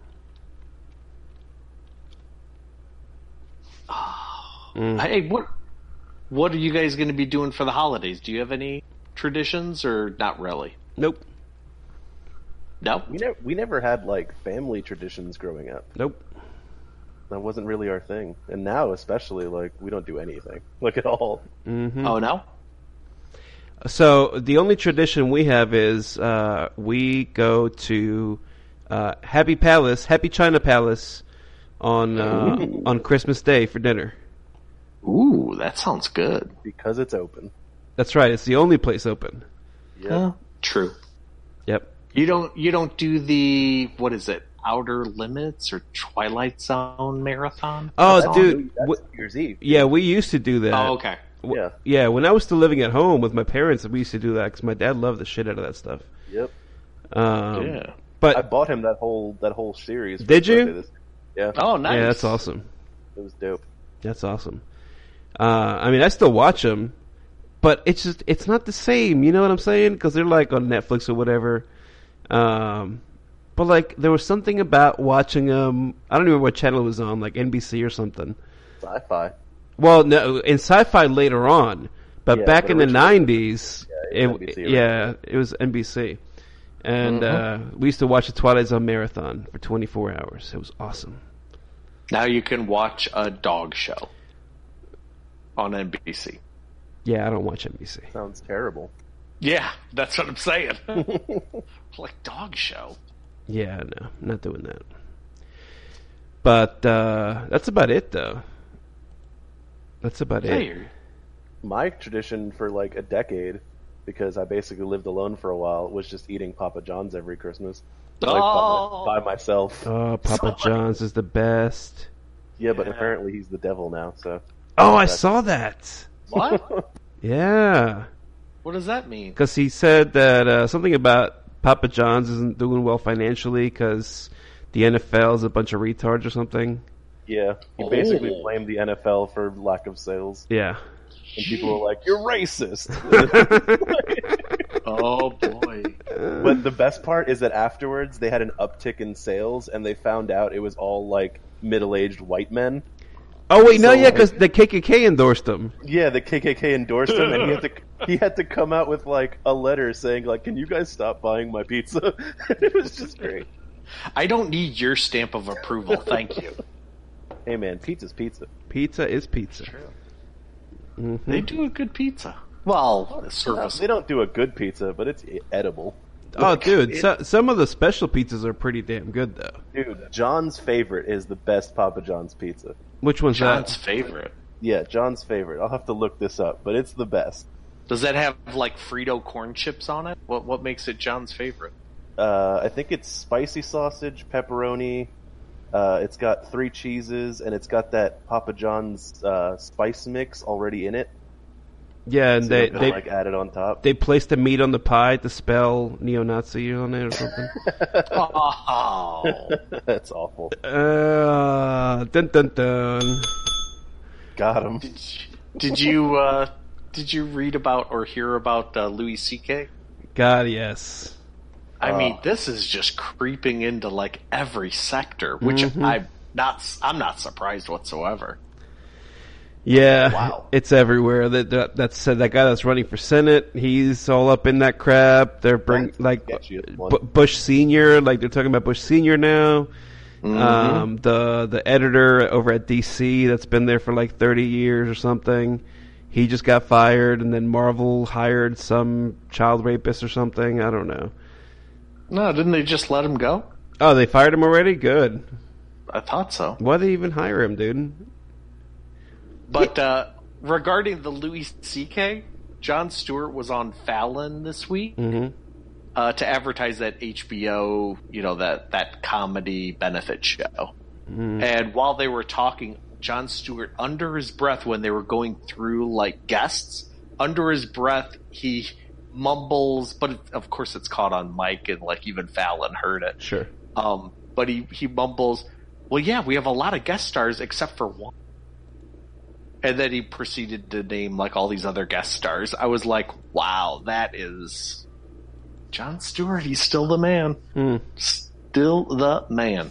Hey, what are you guys going to be doing for the holidays? Do you have any traditions or not really? Nope. No? We never had like family traditions growing up. Nope. That wasn't really our thing. And now especially, like, we don't do anything. Like, at all. Mm-hmm. Oh, no? So the only tradition we have is we go to Happy China Palace on Christmas Day for dinner. Ooh, that sounds good. Because it's open. That's right. It's the only place open. Yeah. True. Yep. You don't do the, what is it, Outer Limits or Twilight Zone marathon? Oh, dude. That's New Year's Eve. Yeah, we used to do that. Oh, okay. Yeah. Yeah, when I was still living at home with my parents, we used to do that because my dad loved the shit out of that stuff. Yep. Yeah. But I bought him that whole series. For Did his you? birthday Yeah. Oh, nice. yeah, that's awesome. It was dope. That's awesome. I mean, I still watch them, but it's not the same. You know what I'm saying? Because they're like on Netflix or whatever. But like, there was something about watching them. I don't remember what channel it was on, like NBC or something. Sci-fi. Well, no, in Sci-Fi later on, but Yeah, back but in the originally- 90s, NBC, it was NBC. And we used to watch the Twilight Zone marathon for 24 hours. It was awesome. Now you can watch a dog show on NBC. Yeah, I don't watch NBC. Sounds terrible. Yeah, that's what I'm saying. Like dog show. Yeah, no, I'm not doing that. But that's about it, though. That's about it. Hey, My tradition for like a decade, because I basically lived alone for a while, was just eating Papa John's every Christmas. Like, by myself. Oh, Papa John's is the best. Yeah, but apparently he's the devil now, so. Oh, I saw that. what? Yeah. What does that mean? Because he said that something about Papa John's isn't doing well financially because the NFL is a bunch of retards or something. Yeah, he basically blamed the NFL for lack of sales. Yeah. And people were like, "You're racist." Oh boy! But the best part is that afterwards they had an uptick in sales, and they found out it was all like middle-aged white men. Oh wait, no, So, yeah, because the KKK endorsed him. Yeah, the KKK endorsed him, and he had to come out with like a letter saying like, "Can you guys stop buying my pizza?" It was just great. I don't need your stamp of approval, thank you. Hey man, pizza's pizza. Pizza is pizza. True. Mm-hmm. They do a good pizza. Well, the service. They don't do a good pizza, but it's edible. Oh, dude, some of the special pizzas are pretty damn good, though. Dude, John's favorite is the best Papa John's pizza. Which one's John's that? favorite. Yeah, John's favorite. I'll have to look this up, but it's the best. Does that have like Frito corn chips on it? What makes it John's favorite? I think it's spicy sausage, pepperoni. It's got 3 cheeses, and it's got that Papa John's spice mix already in it. Yeah, and So they like add it on top. they placed the meat on the pie to spell neo-Nazi on it or something. Oh, That's awful. Dun dun dun. Got him. did you read about or hear about Louis C.K.? God, yes. I mean, this is just creeping into like every sector, which I'm not surprised whatsoever. Yeah, Wow. it's everywhere. That's that guy that's running for Senate. He's all up in that crap. They're sketchy one. Bush Senior. Like they're talking about Bush Senior now. The editor over at DC that's been there for like 30 years or something. He just got fired, and then Marvel hired some child rapist or something. I don't know. No, didn't they just let him go? Oh, they fired him already? Good. I thought so. Why'd they even hire him, dude? But regarding the Louis C.K., Jon Stewart was on Fallon this week to advertise that HBO, that comedy benefit show. And while they were talking, Jon Stewart, under his breath, when they were going through like guests, under his breath, he mumbles, but of course it's caught on mic, and like even Fallon heard it. Sure. But he mumbles, "Well, yeah, we have a lot of guest stars except for one." And then he proceeded to name like all these other guest stars. I was like, "Wow, that is Jon Stewart. He's still the man. Still the man."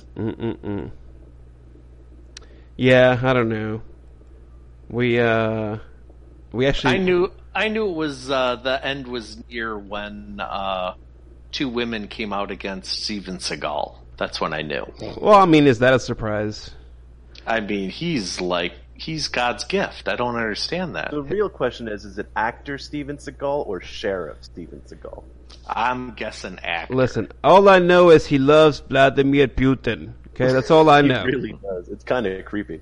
Yeah, I don't know. We actually. I knew it was the end was near when two women came out against Steven Seagal. That's when I knew. Well, I mean, is that a surprise? I mean, he's God's gift. I don't understand that. The real question is it actor Steven Seagal or Sheriff Steven Seagal? I'm guessing actor. Listen, all I know is he loves Vladimir Putin. Okay, that's all I know. He really does. It's kind of creepy.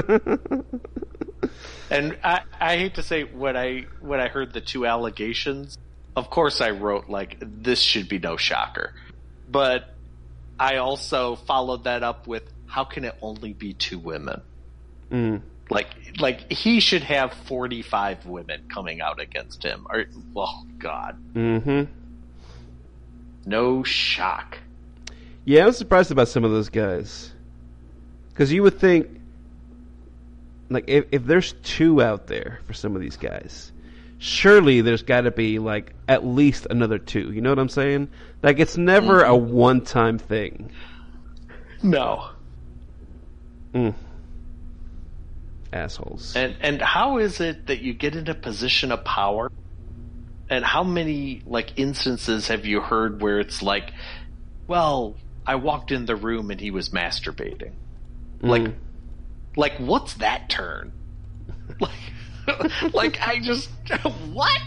And I hate to say, when I heard the two allegations, of course I wrote, like, this should be no shocker. But I also followed that up with, how can it only be two women? Like he should have 45 women coming out against him. Oh, God. No shock. Yeah, I was surprised about some of those guys. Because you would think, like, if there's two out there for some of these guys, surely there's got to be, like, at least another two. You know what I'm saying? Like, it's never a one-time thing. No. Assholes. And how is it that you get into a position of power? And how many, like, instances have you heard where it's like, well, I walked in the room and he was masturbating? Like, what's that turn? Like I just, what?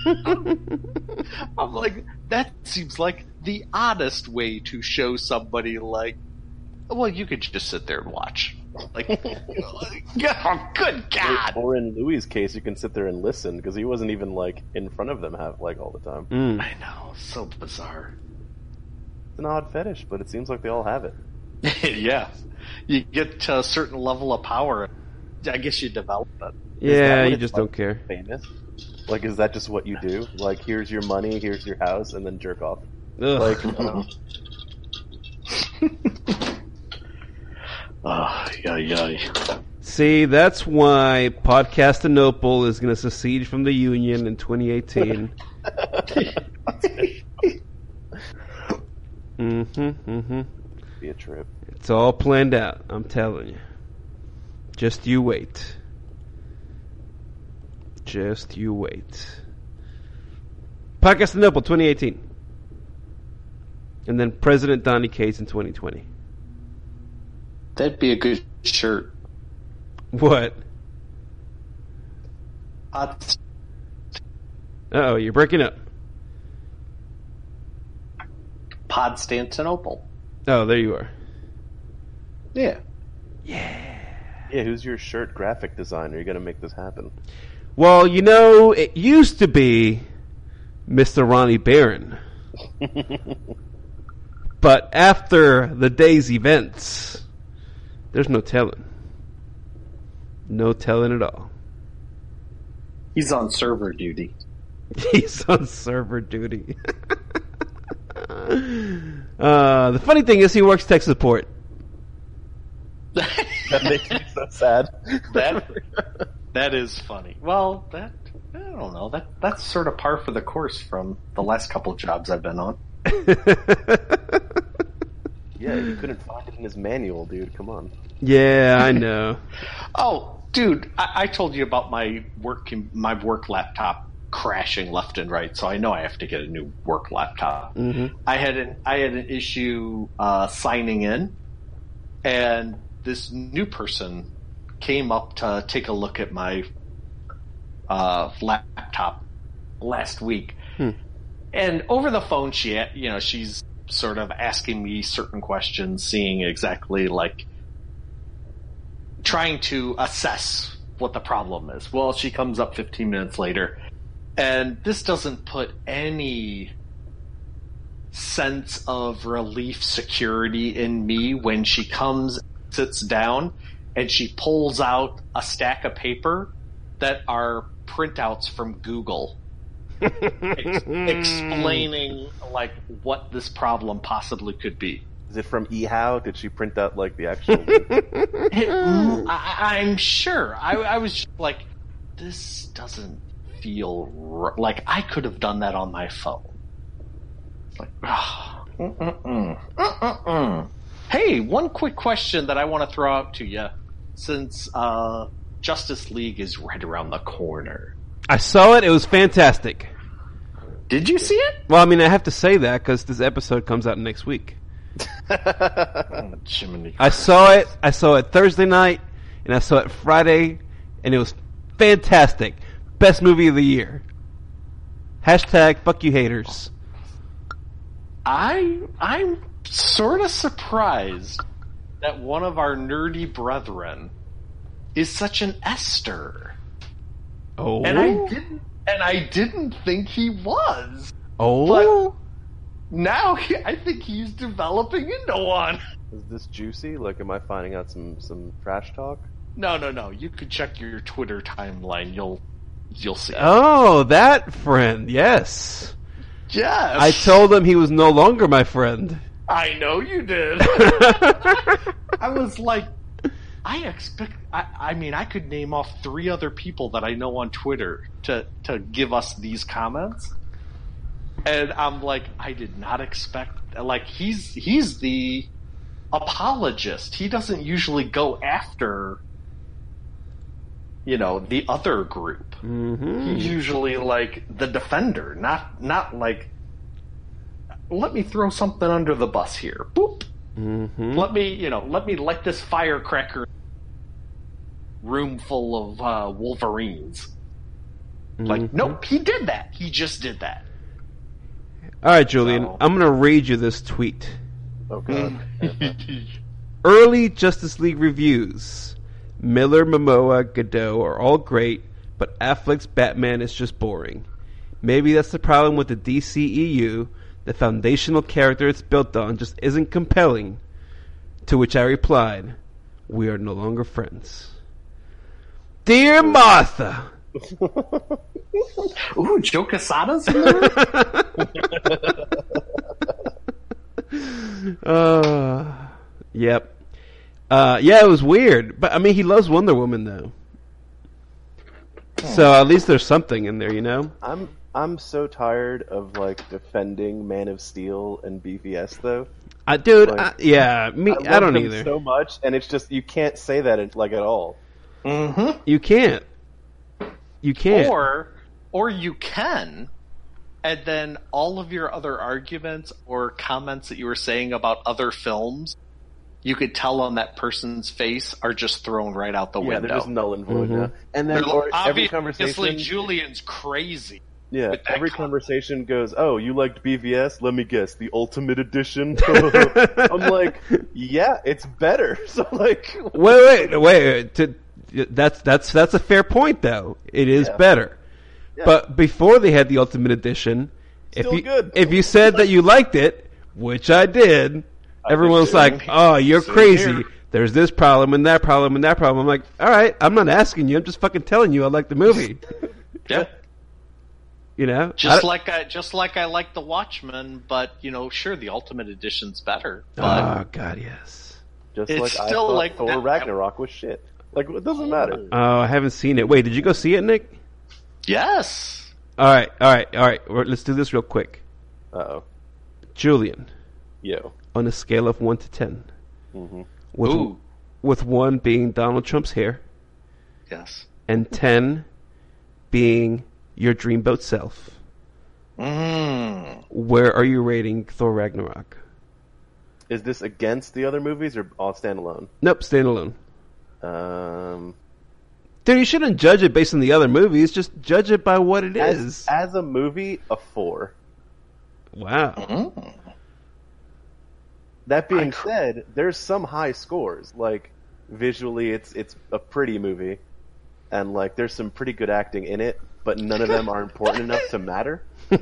I'm like, that seems like the oddest way to show somebody, like, well, you could just sit there and watch. Like, oh, good God. Or in Louis' case, you can sit there and listen, because he wasn't even, like, in front of them all the time. I know, so bizarre. It's an odd fetish, but it seems like they all have it. Yeah. You get to a certain level of power, I guess you develop it. Yeah, you just don't care. Famous? Like, is that just what you do? Like, here's your money, here's your house, and then jerk off? Ugh. Like, See, that's why Podcastinople is going to secede from the Union in 2018. Be a trip. It's all planned out, I'm telling you. Just you wait. Just you wait. Podcastinople 2018. And then President Donny Cates in 2020. That'd be a good shirt. What? Uh-oh, you're breaking up. Podstantinople. Oh, there you are. Yeah. Yeah. Yeah, who's your shirt graphic designer? You gotta make this happen. Well, you know, it used to be Mr. Ronnie Barron. But after the day's events, there's no telling. No telling at all. He's on server duty. He's on server duty. The funny thing is he works tech support. That makes me so sad. That is funny. Well, I don't know. That's sort of par for the course from the last couple of jobs I've been on. Yeah, you couldn't find it in his manual, dude. Come on. Yeah, I know. Oh, dude, I told you about my work laptop crashing left and right, so I know I have to get a new work laptop. Mm-hmm. I had an issue signing in, and this new person came up to take a look at my laptop last week, and over the phone, she's sort of asking me certain questions, seeing exactly, like, trying to assess what the problem is. Well, she comes up 15 minutes later, and this doesn't put any sense of relief, security in me when she comes, sits down, and she pulls out a stack of paper that are printouts from Google. explaining like what this problem possibly could be. Is it from eHow? Did she print out like the actual? I'm sure. I was just like, this doesn't feel like I could have done that on my phone. It's like, Hey, one quick question that I want to throw out to you, since Justice League is right around the corner. I saw it. It was fantastic. Did you see it? Well, I mean, I have to say that because this episode comes out next week. I saw it. I saw it Thursday night, and I saw it Friday, and it was fantastic. Best movie of the year. Hashtag fuck you haters. I'm sort of surprised that one of our nerdy brethren is such an Esther. Oh, and I didn't think he was. Oh, but now I think he's developing into one. Is this juicy? Like, am I finding out some trash talk? No. You could check your Twitter timeline. You'll see. Oh, that friend. Yes. Yes. I told him he was no longer my friend. I know you did. I was like, I mean, I could name off 3 other people that I know on Twitter to give us these comments. And I'm like, I did not expect, like, he's the apologist. He doesn't usually go after, the other group. Mm-hmm. He's usually like the defender, not like, let me throw something under the bus here. Boop. Mm-hmm. Let me light this firecracker room full of Wolverines. Mm-hmm. Like, nope, he did that. He just did that. All right, Julian, I'm going to read you this tweet. Oh, God. Early Justice League reviews. Miller, Momoa, Godot are all great, but Affleck's Batman is just boring. Maybe that's the problem with the DCEU. The foundational character it's built on just isn't compelling. To which I replied, we are no longer friends. Dear Martha! Ooh, Joe Quesada's in there? Yep. Yeah, it was weird. But, I mean, he loves Wonder Woman, though. So at least there's something in there, I'm so tired of like defending Man of Steel and BVS though. Dude, like, I don't them either. So much, and it's just you can't say that at all. Mm-hmm. You can't. Or you can, and then all of your other arguments or comments that you were saying about other films, you could tell on that person's face are just thrown right out the window. They're just null and void. Mm-hmm. Yeah. And then every conversation, obviously Julian's crazy. Yeah, every conversation goes, oh, you liked BVS? Let me guess, the Ultimate Edition? I'm like, yeah, it's better. So like, wait. That's a fair point, though. It is better. Yeah. But before they had the Ultimate Edition, good. If you said that you liked it, which I did, everyone's like, oh, you're crazy. Here. There's this problem and that problem and that problem. I'm like, all right, I'm not asking you. I'm just fucking telling you I like the movie. Yeah. Just like I like The Watchmen, but sure, the Ultimate Edition's better. But oh God, yes. Just like I thought like Thor Ragnarok was shit. Like it doesn't matter. Oh, I haven't seen it. Wait, did you go see it, Nick? Yes. All right. Let's do this real quick. Uh-oh. Julian. Yo. On a scale of 1 to 10. Mm-hmm. With 1 being Donald Trump's hair. Yes. And 10 being your dreamboat self. Where are you rating Thor Ragnarok? Is this against the other movies or all standalone? Nope, standalone. Dude, you shouldn't judge it based on the other movies. Just judge it by what it is. As a movie, a 4. Wow. That being said, there's some high scores. Like visually, it's a pretty movie, and like there's some pretty good acting in it, but none of them are important enough to matter.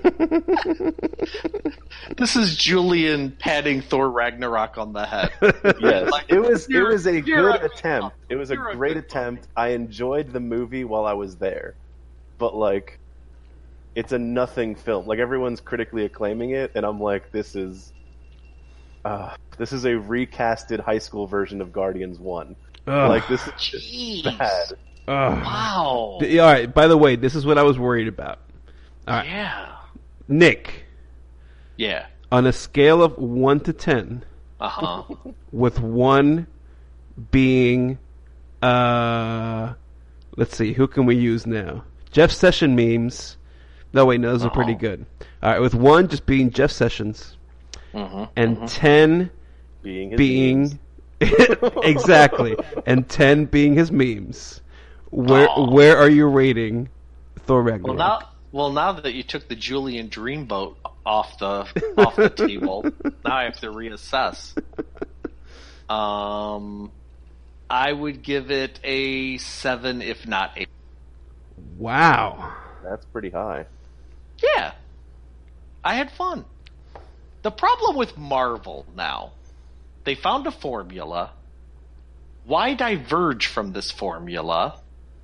This is Julian patting Thor Ragnarok on the head. Yes, it was a good attempt. It was a great attempt. I enjoyed the movie while I was there, but like, it's a nothing film. Like, everyone's critically acclaiming it, and I'm like, this is a recasted high school version of Guardians 1. Like, this is just bad. Wow. All right, by the way, this is what I was worried about. All right. Yeah. Nick. Yeah. On a scale of 1 to 10, with 1 being, let's see, who can we use now? Jeff Sessions memes. No, wait, no, those are pretty good. All right, with 1 just being Jeff Sessions, and 10 being exactly, and 10 being his memes. Where are you rating Thor Ragnarok? Well, now that you took the Julian Dreamboat off the table, now I have to reassess. I would give it a 7, if not 8. Wow, that's pretty high. Yeah, I had fun. The problem with Marvel now, they found a formula. Why diverge from this formula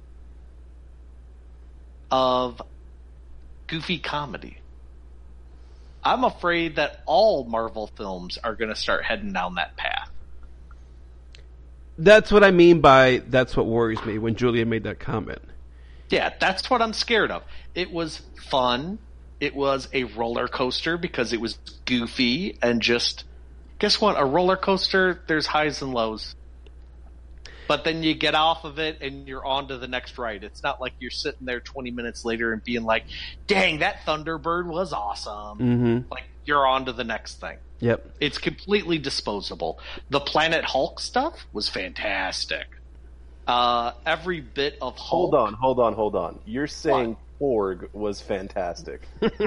of goofy comedy? I'm afraid that all Marvel films are going to start heading down that path. That's what I mean by that's what worries me when Julia made that comment. Yeah, that's what I'm scared of. It was fun. It was a roller coaster because it was goofy and just, guess what? A roller coaster, there's highs and lows. But then you get off of it and you're on to the next ride. It's not like you're sitting there 20 minutes later and being like, dang, that Thunderbird was awesome. Mm-hmm. Like, you're on to the next thing. Yep. It's completely disposable. The Planet Hulk stuff was fantastic. Every bit of Hulk. Hold on. You're saying Korg was fantastic.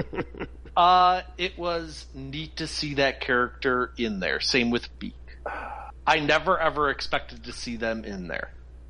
It was neat to see that character in there. Same with Beak. I never ever expected to see them in there.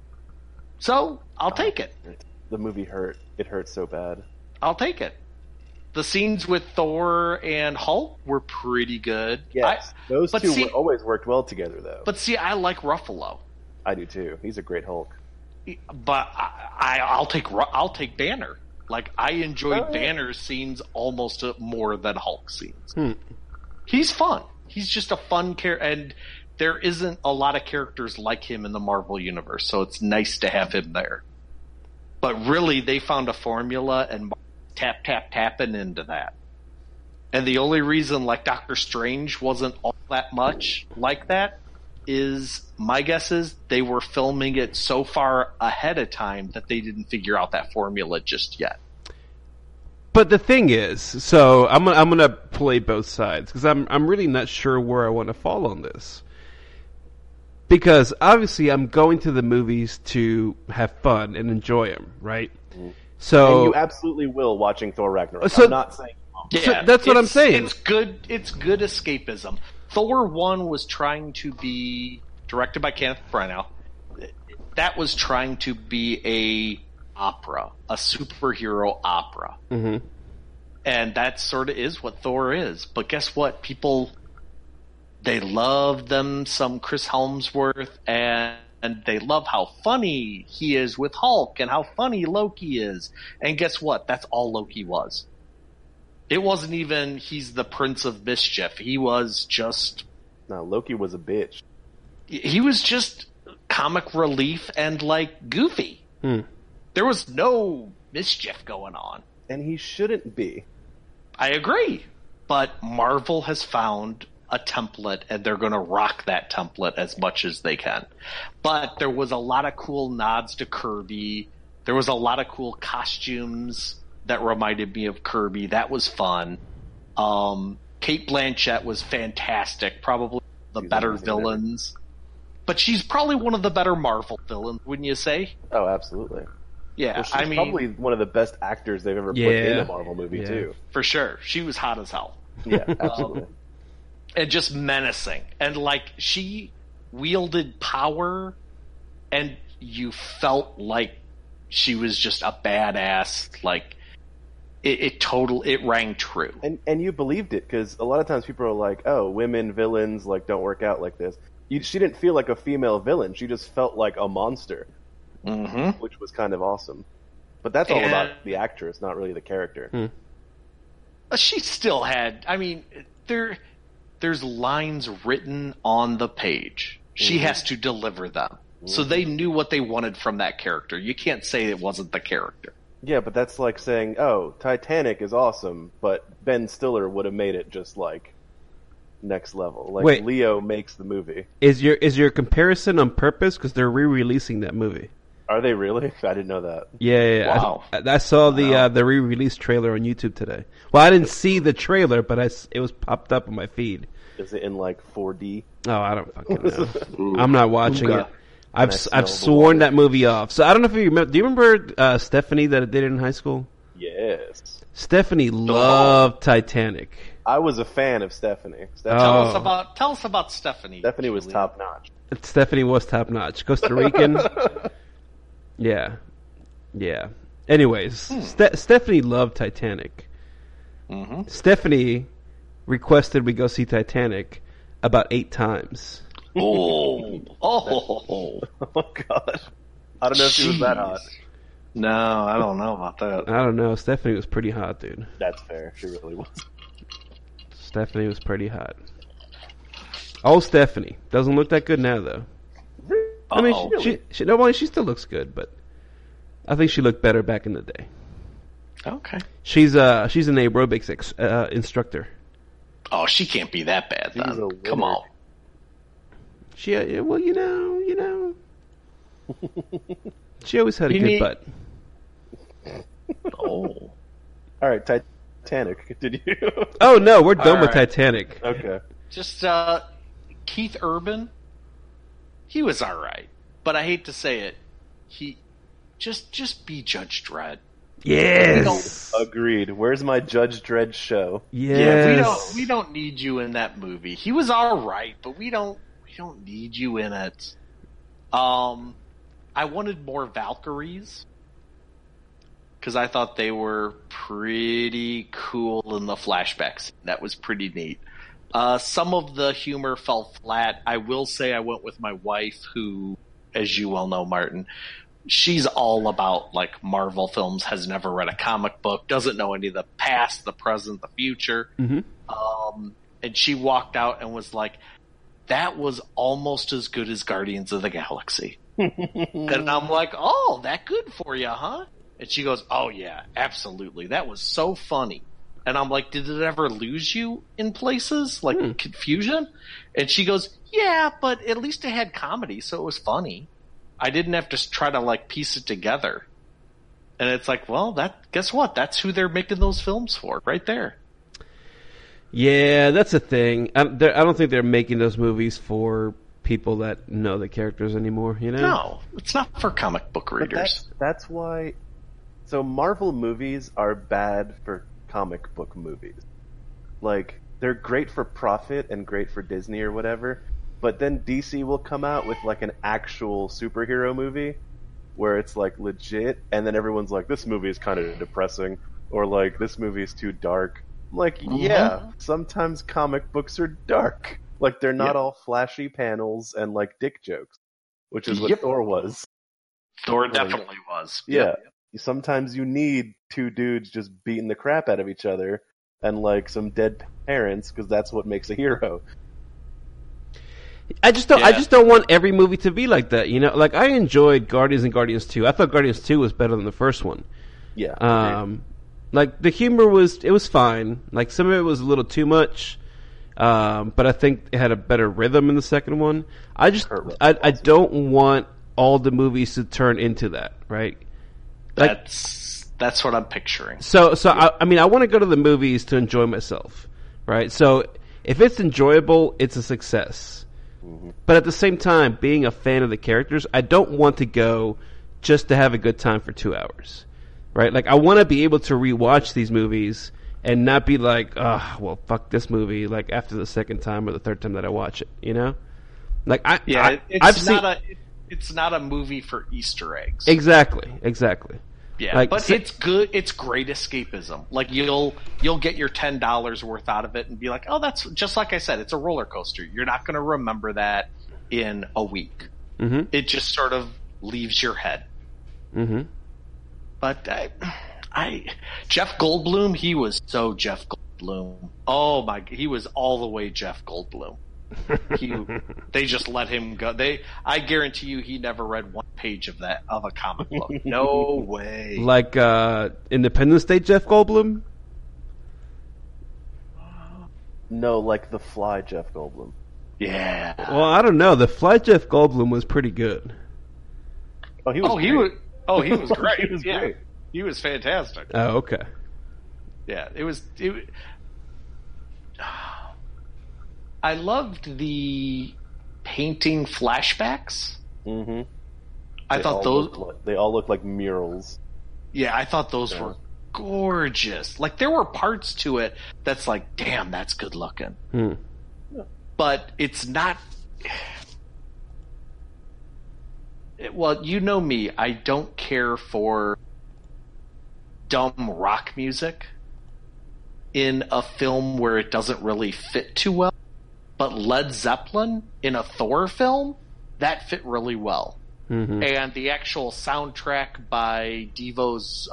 So, I'll take it. The movie hurt. It hurt so bad. I'll take it. The scenes with Thor and Hulk were pretty good. Yes, those two always worked well together, though. But see, I like Ruffalo. I do too. He's a great Hulk. But I'll take Banner. Like, I enjoyed Banner's scenes almost more than Hulk scenes. He's fun. He's just a fun character, and there isn't a lot of characters like him in the Marvel Universe, so it's nice to have him there. But really, they found a formula and tapping into that. And the only reason, like, Doctor Strange wasn't all that much like that is, my guess is, they were filming it so far ahead of time that they didn't figure out that formula just yet. But the thing is, so I'm gonna play both sides because I'm really not sure where I want to fall on this. Because obviously I'm going to the movies to have fun and enjoy them, right? So and you absolutely will watching Thor Ragnarok. I'm not saying. Yeah, that's what I'm saying. It's good escapism. Thor 1 was trying to be directed by Kenneth Branagh. That was trying to be a superhero opera. Mm-hmm. And that sort of is what Thor is. But guess what? People, they love them some Chris Hemsworth, and they love how funny he is with Hulk and how funny Loki is. And guess what? That's all Loki was. It wasn't even he's the Prince of Mischief. He was just... No, Loki was a bitch. He was just comic relief and, like, goofy. There was no mischief going on. And he shouldn't be. I agree. But Marvel has found a template, and they're going to rock that template as much as they can. But there was a lot of cool nods to Kirby. There was a lot of cool costumes that reminded me of Kirby. That was fun. Cate Blanchett was fantastic. Probably the better villains. But she's probably one of the better Marvel villains, wouldn't you say? Oh, absolutely. Yeah, well, she's probably one of the best actors they've ever put in a Marvel movie, too. For sure. She was hot as hell. Yeah, absolutely. And just menacing. And, like, she wielded power, and you felt like she was just a badass, like... It rang true. And you believed it, because a lot of times people are like, oh, women villains like don't work out like this. She didn't feel like a female villain. She just felt like a monster, which was kind of awesome. But that's all about the actress, not really the character. She still had. I mean, there's lines written on the page. She has to deliver them. So they knew what they wanted from that character. You can't say it wasn't the character. Yeah, but that's like saying, oh, Titanic is awesome, but Ben Stiller would have made it just like next level. Like Wait. Leo makes the movie. Is your comparison on purpose? Because they're re-releasing that movie. Are they really? I didn't know that. Yeah. Wow. I saw the re-release trailer on YouTube today. Well, I didn't see the trailer, but it was popped up on my feed. Is it in like 4D? Oh, I don't fucking know. I'm not watching it. I've smell the sworn water. that movie off. So I don't know if you remember. Do you remember Stephanie that did it in high school? Yes. Stephanie loved Titanic. I was a fan of Stephanie. Tell us about Stephanie. Stephanie was Julia. top notch. Stephanie was top notch. Costa Rican. Yeah. Anyways, Stephanie loved Titanic. Mm-hmm. Stephanie requested we go see Titanic about 8 times. Oh. Oh god. I don't know if she was that hot. No, I don't know about that. I don't know. Stephanie was pretty hot, dude. That's fair. She really was. Stephanie was pretty hot. Old Stephanie doesn't look that good now, though. I mean, she still looks good, but I think she looked better back in the day. Okay. She's an aerobics instructor. Oh, she can't be that bad She's a then. winner. Come on. Well, you know. She always had a good butt. Oh. All right, Titanic. Continue. Oh no, we're done All with right. Titanic. Okay. Just Keith Urban. He was all right, but I hate to say it. He just be Judge Dredd. Yes. Agreed. Where's my Judge Dredd show? Yes. Yeah, we don't need you in that movie. He was all right, but we don't need you in it. I wanted more Valkyries because I thought they were pretty cool in the flashbacks. That was pretty neat. Some of the humor fell flat. I will say I went with my wife who, as you well know, Martin, she's all about like Marvel films, has never read a comic book, doesn't know any of the past, the present, the future. Mm-hmm. And she walked out and was like, that was almost as good as Guardians of the Galaxy. And I'm like, oh, that good for you, huh? And she goes, oh yeah, absolutely. That was so funny. And I'm like, did it ever lose you in places? Like confusion? And she goes, yeah, but at least it had comedy, so it was funny. I didn't have to try to like piece it together. And it's like, well, guess what? That's who they're making those films for, right there. Yeah, that's a thing. I don't think they're making those movies for people that know the characters anymore, you know? No, it's not for comic book readers. That's why. So Marvel movies are bad for comic book movies. Like, they're great for profit and great for Disney or whatever, but then DC will come out with like an actual superhero movie where it's like legit, and then everyone's like, this movie is kind of depressing, or like, this movie is too dark. I'm like, yeah, sometimes comic books are dark. Like, they're not all flashy panels and like dick jokes, which is what Thor was. Thor definitely was. Yeah. Sometimes you need two dudes just beating the crap out of each other and like some dead parents, because that's what makes a hero. I just don't want every movie to be like that, you know? Like, I enjoyed Guardians and Guardians 2. I thought Guardians 2 was better than the first one. Yeah. Like, the humor was fine. Like, some of it was a little too much. But I think it had a better rhythm in the second one. I don't want all the movies to turn into that, right? Like, that's what I'm picturing. So I mean, I want to go to the movies to enjoy myself, right? So if it's enjoyable, it's a success. Mm-hmm. But at the same time, being a fan of the characters, I don't want to go just to have a good time for 2 hours, right? Like, I want to be able to rewatch these movies and not be like, oh, well, fuck this movie, like, after the second time or the third time that I watch it, you know? Like, it's not a movie for Easter eggs. Exactly. Yeah, like, but it's good. It's great escapism. Like, you'll get your $10 worth out of it and be like, oh, that's just like I said. It's a roller coaster. You're not going to remember that in a week. Mm-hmm. It just sort of leaves your head. Mm-hmm. But Jeff Goldblum, he was so Jeff Goldblum. Goldblum. Oh my, he was all the way Jeff Goldblum. They just let him go. I guarantee you, he never read one page of a comic book. No way. Like Independence Day Jeff Goldblum? No, like the Fly Jeff Goldblum. Yeah. Well, I don't know. The Fly Jeff Goldblum was pretty good. Oh, he was great. He was great. He was great. He was fantastic. Oh, okay. Yeah, it was. I loved the painting flashbacks. Mm-hmm. I thought those they all look like murals. Yeah, I thought those were gorgeous. Like, there were parts to it that's like, damn, that's good looking. Hmm. But it's not. Well, you know me. I don't care for dumb rock music in a film where it doesn't really fit too well. But Led Zeppelin in a Thor film, that fit really well. Mm-hmm. And the actual soundtrack by Devo's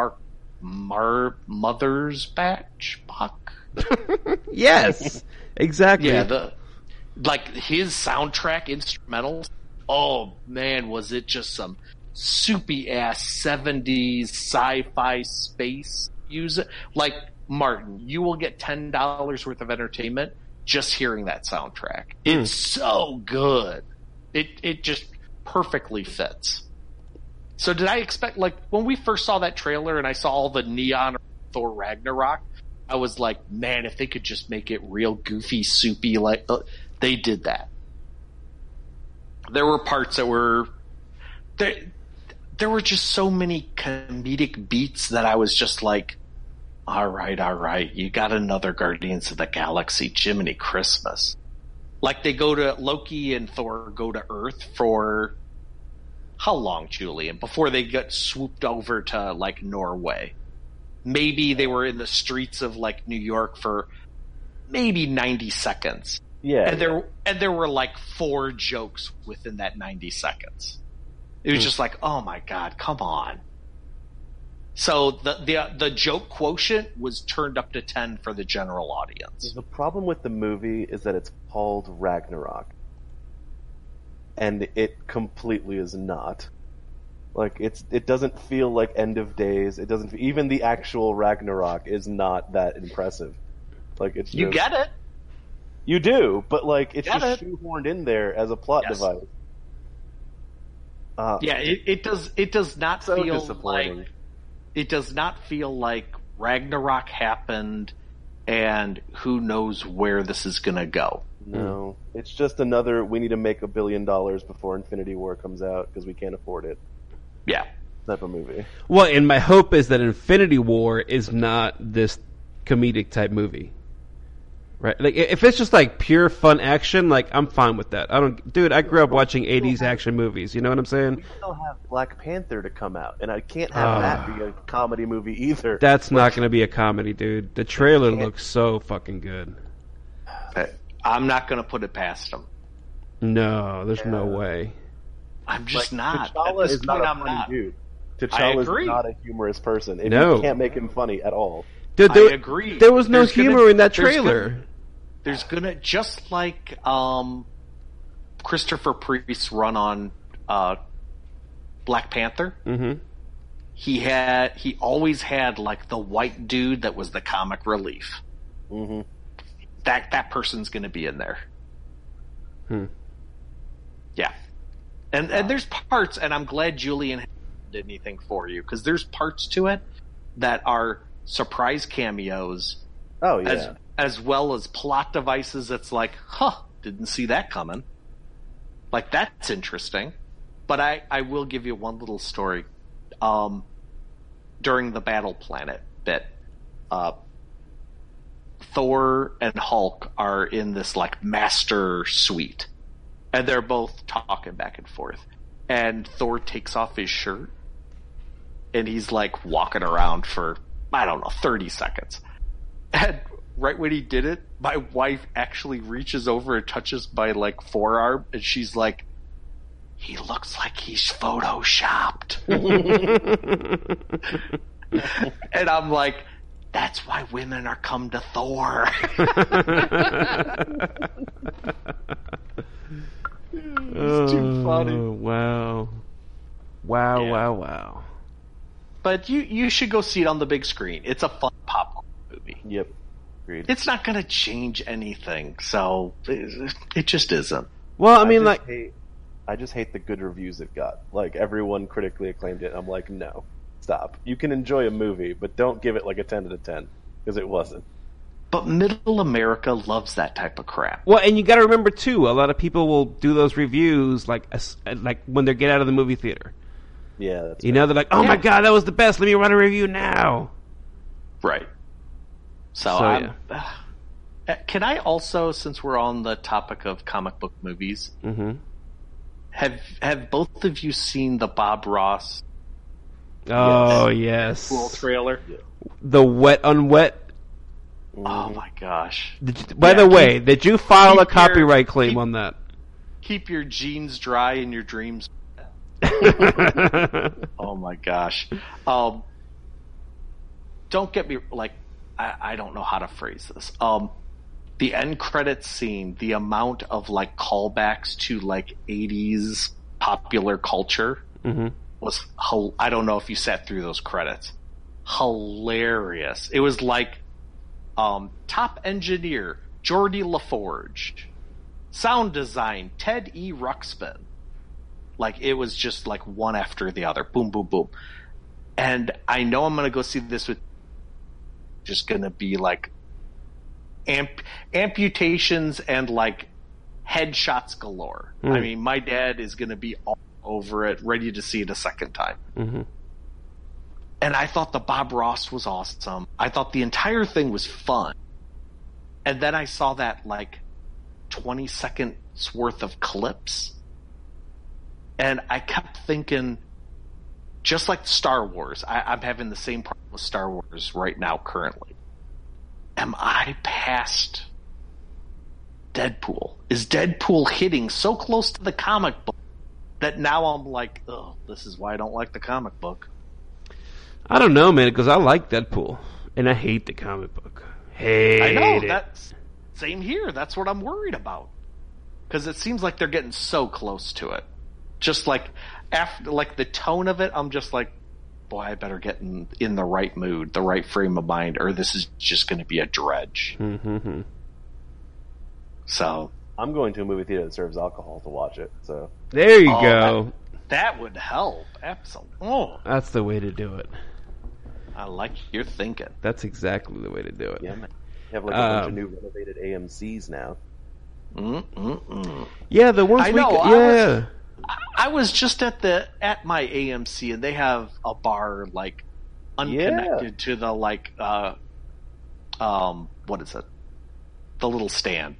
Mother's Batch Buck. Yes, exactly. Yeah, his soundtrack instrumentals. Oh man, was it just some soupy ass 70s sci-fi space music? Like, Martin, you will get $10 worth of entertainment just hearing that soundtrack. It's so good. It just perfectly fits. So did I expect, like, when we first saw that trailer and I saw all the neon Thor Ragnarok, I was like, man, if they could just make it real goofy, soupy, like, they did that. There were parts that were, there were just so many comedic beats that I was just like, all right, you got another Guardians of the Galaxy, Jiminy Christmas. Like, Loki and Thor go to Earth for how long, Julian? Before they get swooped over to, like, Norway. Maybe they were in the streets of, like, New York for maybe 90 seconds. Yeah. And there were, like, 4 jokes within that 90 seconds. It was just like, oh my God, come on. So the joke quotient was turned up to 10 for the general audience. The problem with the movie is that it's called Ragnarok. And it completely is not. Like, it doesn't feel like End of Days. It doesn't. Even the actual Ragnarok is not that impressive. Like, it's you get it. You do, but like it's just shoehorned in there as a plot device. It does. It does not so feel disappointing. like. It does not feel like Ragnarok happened, and who knows where this is going to go. No, it's just another. We need to make $1 billion before Infinity War comes out because we can't afford it. Yeah, type of movie. Well, and my hope is that Infinity War is not this comedic type movie. Right, like if it's just like pure fun action, like I'm fine with that. I grew up watching '80s action movies. You know what I'm saying? We still have Black Panther to come out, and I can't have that be a comedy movie either. That's not going to be a comedy, dude. The trailer looks so fucking good. I'm not going to put it past them. No, there's no way. I'm just not. T'Challa is not a funny dude. T'Challa is not a humorous person. You can't make him funny at all. Dude, I agree. There was no humor in that trailer. There's gonna just like Christopher Priest's run on Black Panther. Mm-hmm. He always had like the white dude that was the comic relief. Mm-hmm. That person's gonna be in there. Yeah, and there's parts, and I'm glad Julian did anything for you because there's parts to it that are surprise cameos. Oh yeah. As well as plot devices that's like, didn't see that coming. Like, that's interesting. But I will give you one little story. During the Battle Planet bit, Thor and Hulk are in this, like, master suite. And they're both talking back and forth. And Thor takes off his shirt. And he's, like, walking around for, 30 seconds. And right when he did it, my wife actually reaches over and touches my, like, forearm, and she's like, he looks like he's photoshopped. And I'm like, That's why women are come to Thor. It's too funny. Wow. But you should go see it on the big screen. It's a fun popcorn movie. Yep. Agreed. It's not going to change anything, so it just isn't. Well, I mean, I just hate the good reviews it got. Like, everyone critically acclaimed it. I'm like, no, stop. You can enjoy a movie, but don't give it like a 10 out of 10, because it wasn't. But middle America loves that type of crap. well, and you got to remember too, a lot of people will do those reviews like when they get out of the movie theater. Yeah, that's You know, they're like, "Oh my Yeah. god, that was the best! Let me write a review now." Right. So can I also, since we're on the topic of comic book movies, Mm-hmm. have both of you seen the Bob Ross Oh yes, Deadpool trailer? the wet unwet. Oh my gosh! By the way, did you file a keep your- copyright claim on that? Keep your jeans dry and your dreams. Oh my gosh! Don't get me like I don't know how to phrase this. The end credits scene, the amount of like callbacks to like 80s popular culture was I don't know if you sat through those credits. Hilarious. It was like top engineer Geordie LaForge, sound design Ted E. Ruxpin. Like it was just like one after the other. Boom, boom, boom. And I know I'm going to go see this with just going to be like amputations and like headshots galore. I mean, my dad is going to be all over it, ready to see it a second time. Mm-hmm. And I thought the Bob Ross was awesome. I thought the entire thing was fun. And then I saw that like 20 seconds worth of clips. And I kept thinking, just like Star Wars, I'm having the same problem with Star Wars right now currently. Am I past Deadpool? Is Deadpool hitting so close to the comic book that now I'm like, oh, this is why I don't like the comic book? I don't know, man, because I like Deadpool and I hate the comic book. I know, it. that's same here. That's what I'm worried about. Because it seems like they're getting so close to it. Just like after, like the tone of it, I'm just like, boy, I better get in the right mood, the right frame of mind, or this is just going to be a dredge. Mm-hmm. So I'm going to a movie theater that serves alcohol to watch it. So There you go. that would help. Absolutely. Oh, That's the way to do it. I like your thinking. That's exactly the way to do it. yeah, man. You have like a bunch of new renovated AMCs now. Yeah, the ones I we know, yeah. I was just at my AMC, and they have a bar like unconnected to the like what is it? The little stand.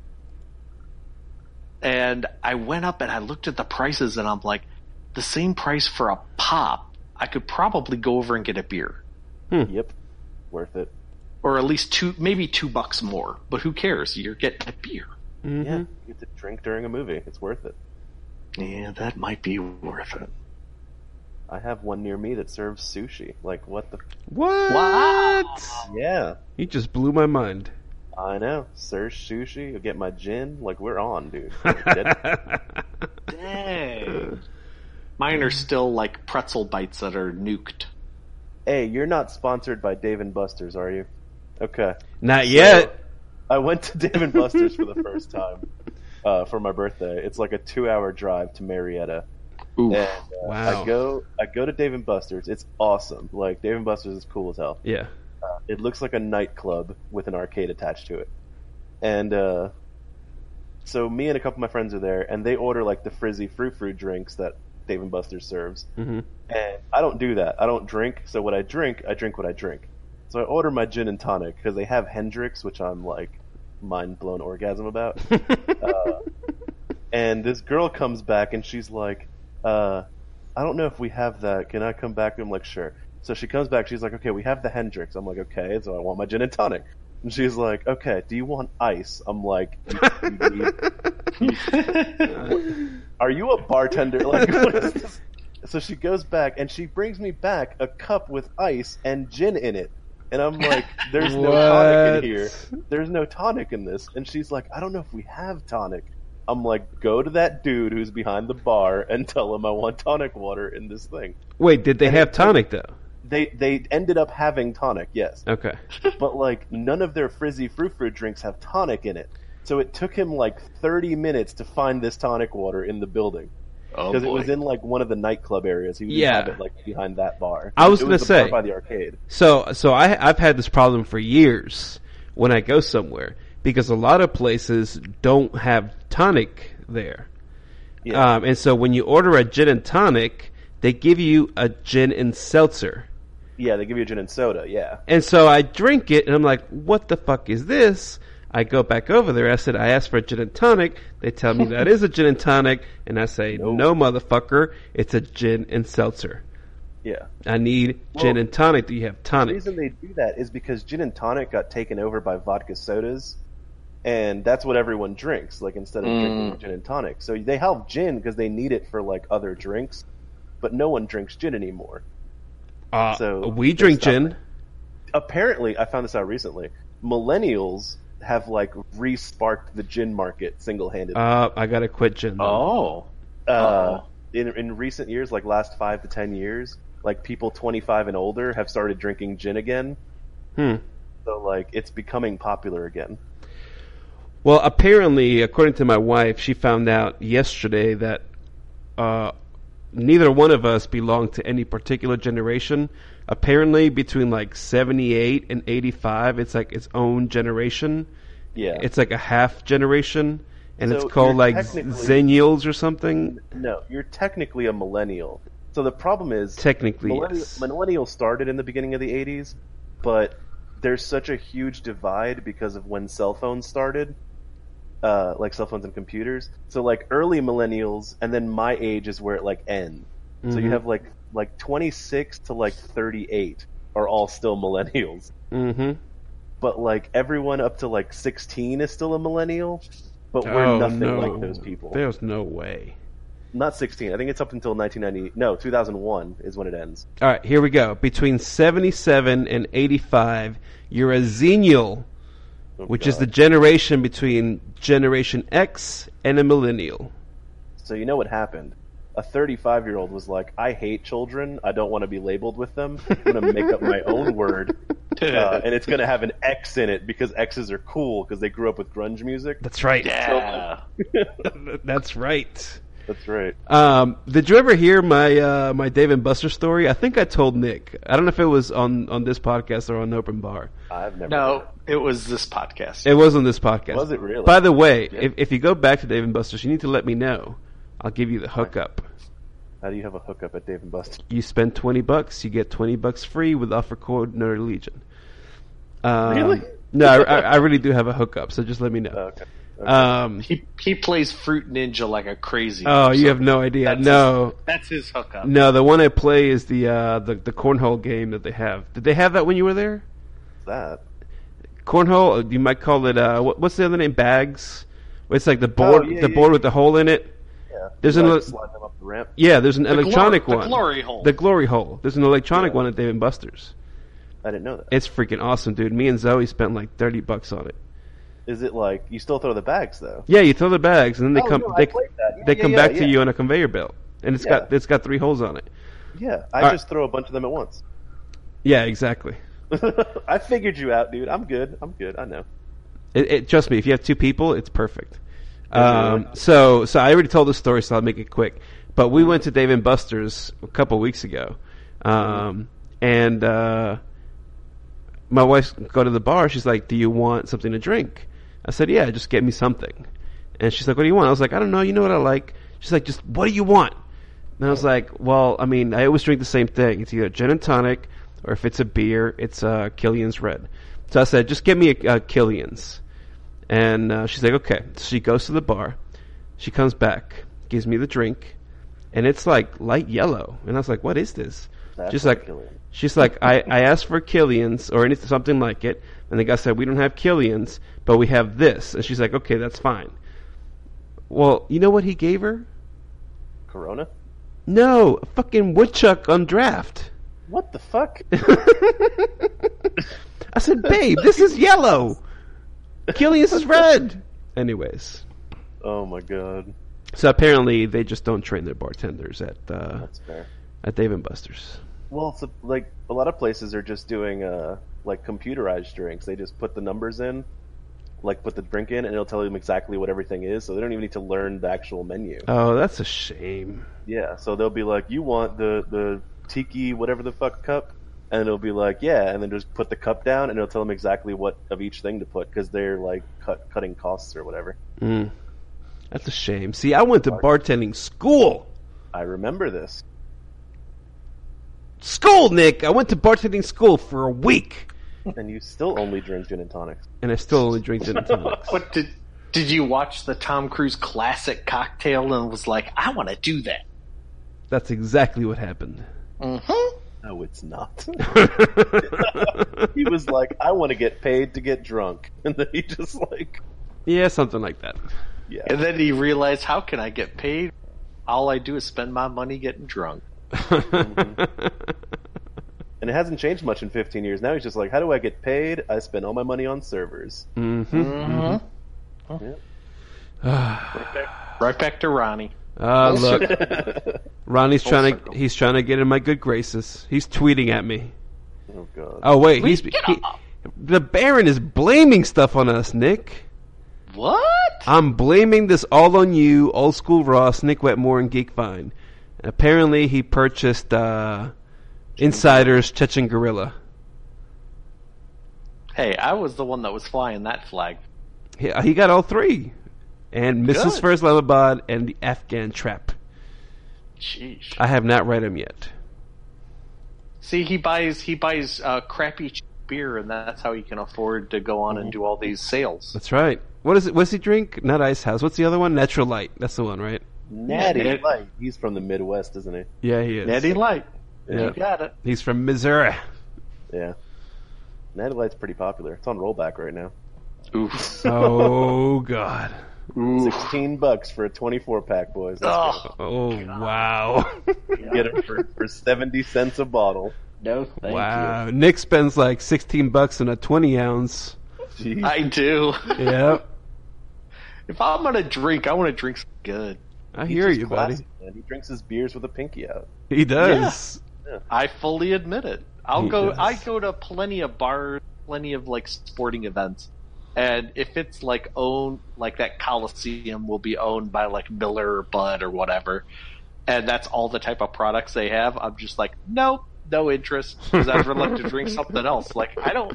And I went up and I looked at the prices, and I'm like, the same price for a pop, I could probably go over and get a beer. Yep, worth it. Or at least maybe $2 more. But who cares? You're getting a beer. Mm-hmm. Yeah, you get to drink during a movie. It's worth it. Yeah, that might be worth it. I have one near me that serves sushi. Like, what the? What? Wow. Yeah, You just blew my mind. I know. Serves sushi. You'll get my gin. Like, we're on, dude. Dang. Mine are still like pretzel bites that are nuked. Hey, you're not sponsored by Dave & Buster's, are you? Okay. Not yet. I went to Dave & Buster's for the first time for my birthday. It's like a 2-hour drive to Marietta. Oof. And Wow. I go to Dave & Buster's. It's awesome. Like, Dave & Buster's is cool as hell. Yeah. It looks like a nightclub with an arcade attached to it. And so me and a couple of my friends are there, and they order like the frizzy frou-frou drinks that Dave & Buster's serves. Mm-hmm. And I don't do that. I don't drink. So what I drink what I drink. So I order my gin and tonic because they have Hendrix, which I'm like mind-blown orgasm about. And this girl comes back and she's like, I don't know if we have that. Can I come back? I'm like, sure. So she comes back. She's like, okay, we have the Hendrix. I'm like, okay. So I want my gin and tonic. And she's like, okay, do you want ice? I'm like, are you a bartender? Like, what is this? So she goes back and she brings me back a cup with ice and gin in it. And I'm like, there's no tonic in here. There's no tonic in this. And she's like, I don't know if we have tonic. I'm like, go to that dude who's behind the bar and tell him I want tonic water in this thing. Wait, did they have tonic, though? They ended up having tonic, yes. Okay. But, like, none of their frizzy frou-frou drinks have tonic in it. So it took him, like, 30 minutes to find this tonic water in the building. Because it was in, like, one of the nightclub areas. He would have it, like, behind that bar. I was going to say. Bar by the arcade. So I've had this problem for years when I go somewhere. Because a lot of places don't have tonic there. Yeah. And so when you order a gin and tonic, they give you a gin and seltzer. Yeah, they give you a gin and soda, yeah. And so I drink it, and I'm like, what the fuck is this? I go back over there. I said, I asked for a gin and tonic. They tell me that is a gin and tonic. And I say, no, motherfucker. It's a gin and seltzer. Yeah. I need gin and tonic. Do you have tonic? The reason they do that is because gin and tonic got taken over by vodka sodas. And that's what everyone drinks, like, instead of drinking gin and tonic. So they have gin because they need it for, like, other drinks. But no one drinks gin anymore. So we drink gin. Apparently, I found this out recently, millennials have, like, re-sparked the gin market single-handedly. I gotta quit gin, though. In recent years, like last 5 to 10 years, like, people 25 and older have started drinking gin again. So, like, it's becoming popular again. Well, apparently, according to my wife, she found out yesterday that neither one of us belonged to any particular generation. Apparently, between like 78 and 85, it's like its own generation. Yeah. It's like a half generation, and it's called like Zennials or something. No, you're technically a millennial. So the problem is, technically, yes. Millennials started in the beginning of the 80s, but there's such a huge divide because of when cell phones started. Like cell phones and computers. So like early millennials, and then my age is where it like ends. So you have like 26 to like 38 are all still millennials. But like everyone up to like 16 is still a millennial. But we're nothing like those people. There's no way. Not 16. I think it's up until 1990. No, 2001 is when it ends. All right, here we go. Between 77 and 85, you're a Zennial. Which is the generation between Generation X and a millennial. So you know what happened? A 35-year-old was like, I hate children. I don't want to be labeled with them. I'm going to make up my own word. And it's going to have an X in it because X's are cool because they grew up with grunge music. That's right. Yeah. That's right. That's right. Did you ever hear my my Dave and Buster story? I think I told Nick. I don't know if it was on this podcast or on Open Bar. I've never. No, it was this podcast. It was on this podcast. Was it really? By the way, if you go back to Dave and Buster's, you need to let me know. I'll give you the hookup. How do you have a hookup at Dave and Buster's? You spend $20, you get $20 free with offer code Nerdy Legion. Really? No, I really do have a hookup. So just let me know. Okay. He plays Fruit Ninja like a crazy. Oh, you have no idea. That's his hookup. No, the one I play is the cornhole game that they have. Did they have that when you were there? That cornhole? You might call it what's the other name? Bags. It's like the board, board with the hole in it. Yeah. There's slide them up the ramp. Yeah, there's an electronic one. The glory hole. The glory hole. There's an electronic one at Dave and Buster's. I didn't know that. It's freaking awesome, dude. Me and Zoe spent like $30 on it. Is it like you still throw the bags though? Yeah, you throw the bags and then they come. They come back to you on a conveyor belt, and it's got 3 holes on it. Yeah, I just throw a bunch of them at once. Yeah, exactly. I figured you out, dude. I'm good. I know. Trust me, if you have 2 people, it's perfect. So I already told the story, so I'll make it quick. But we went to Dave & Buster's a couple weeks ago, and my wife go to the bar. She's like, "Do you want something to drink?" I said, "Yeah, just get me something." And she's like, "What do you want?" I was like, "I don't know. You know what I like." She's like, "Just what do you want?" And I was like, "Well, I mean, I always drink the same thing. It's either gin and tonic, or if it's a beer, it's Killian's Red." So I said, "Just get me a Killian's." And she's like, "Okay." So she goes to the bar. She comes back, gives me the drink, and it's like light yellow. And I was like, "What is this?" She's like, I asked for Killian's or anything, something like it, and the guy said, "We don't have Killian's, but we have this." And she's like, "Okay, that's fine." Well, you know what he gave her? Corona? No, a fucking woodchuck on draft. What the fuck? I said, babe, this is yellow. Killian's is red. Anyways. Oh my god. So apparently they just don't train their bartenders at That's fair. at Dave and Buster's. Well, it's like a lot of places are just doing like computerized drinks. They just put the numbers in, like put the drink in, and it'll tell them exactly what everything is. So they don't even need to learn the actual menu. Oh, that's a shame. Yeah. So they'll be like, "You want the tiki whatever the fuck cup?" And it'll be like, "Yeah," and then just put the cup down, and it'll tell them exactly what of each thing to put because they're like cutting costs or whatever. That's a shame. See, I went to bartending school. I remember this. School, Nick. I went to bartending school for a week. And you still only drink gin and tonics. And I still only drink gin and tonics. What did you watch the Tom Cruise classic Cocktail and was like, I want to do that? That's exactly what happened. Mm-hmm. No, it's not. He was like, I want to get paid to get drunk. And then he just like... Yeah, something like that. Yeah. And then he realized, how can I get paid? All I do is spend my money getting drunk. And it hasn't changed much in 15 years. Now he's just like, how do I get paid? I spend all my money on servers. Yeah. Right back to Ronnie. Look, Ronnie's trying to get in my good graces. He's tweeting at me. Oh god. Oh wait, the Baron is blaming stuff on us, Nick. What? I'm blaming this all on you, Old School Ross, Nick Wetmore, and Geekvine. Apparently, he purchased Insider's Chechen Gorilla. Hey, I was the one that was flying that flag. He got all three. And Mrs. Good. First Lalabad and the Afghan Trap. Jeez. I have not read them yet. See, he buys crappy beer, and that's how he can afford to go on and do all these sales. That's right. What is it? What's he drink? Not Ice House. What's the other one? Natural Light. That's the one, right? Natty Light. He's from the Midwest, isn't he? Yeah, he is. Natty Light. Yeah. You got it. He's from Missouri. Yeah. Natty Light's pretty popular. It's on rollback right now. Oof. Oh God. $16 for a 24-pack, boys. That's good. Oh wow. Get it for 70 cents a bottle. No, thank Wow. Nick spends like $16 on a 20-ounce. Jeez. you. I do. Yep. If I'm gonna drink, I want to drink something good. I He's hear just you, buddy. classy, man. He drinks his beers with a pinky out. He does. I fully admit it. He does. I go to plenty of bars, plenty of like sporting events, and if it's like owned, like that Coliseum will be owned by like Miller or Bud or whatever, and that's all the type of products they have, I'm just like, nope, no interest, because I'd like to drink something else. Like I don't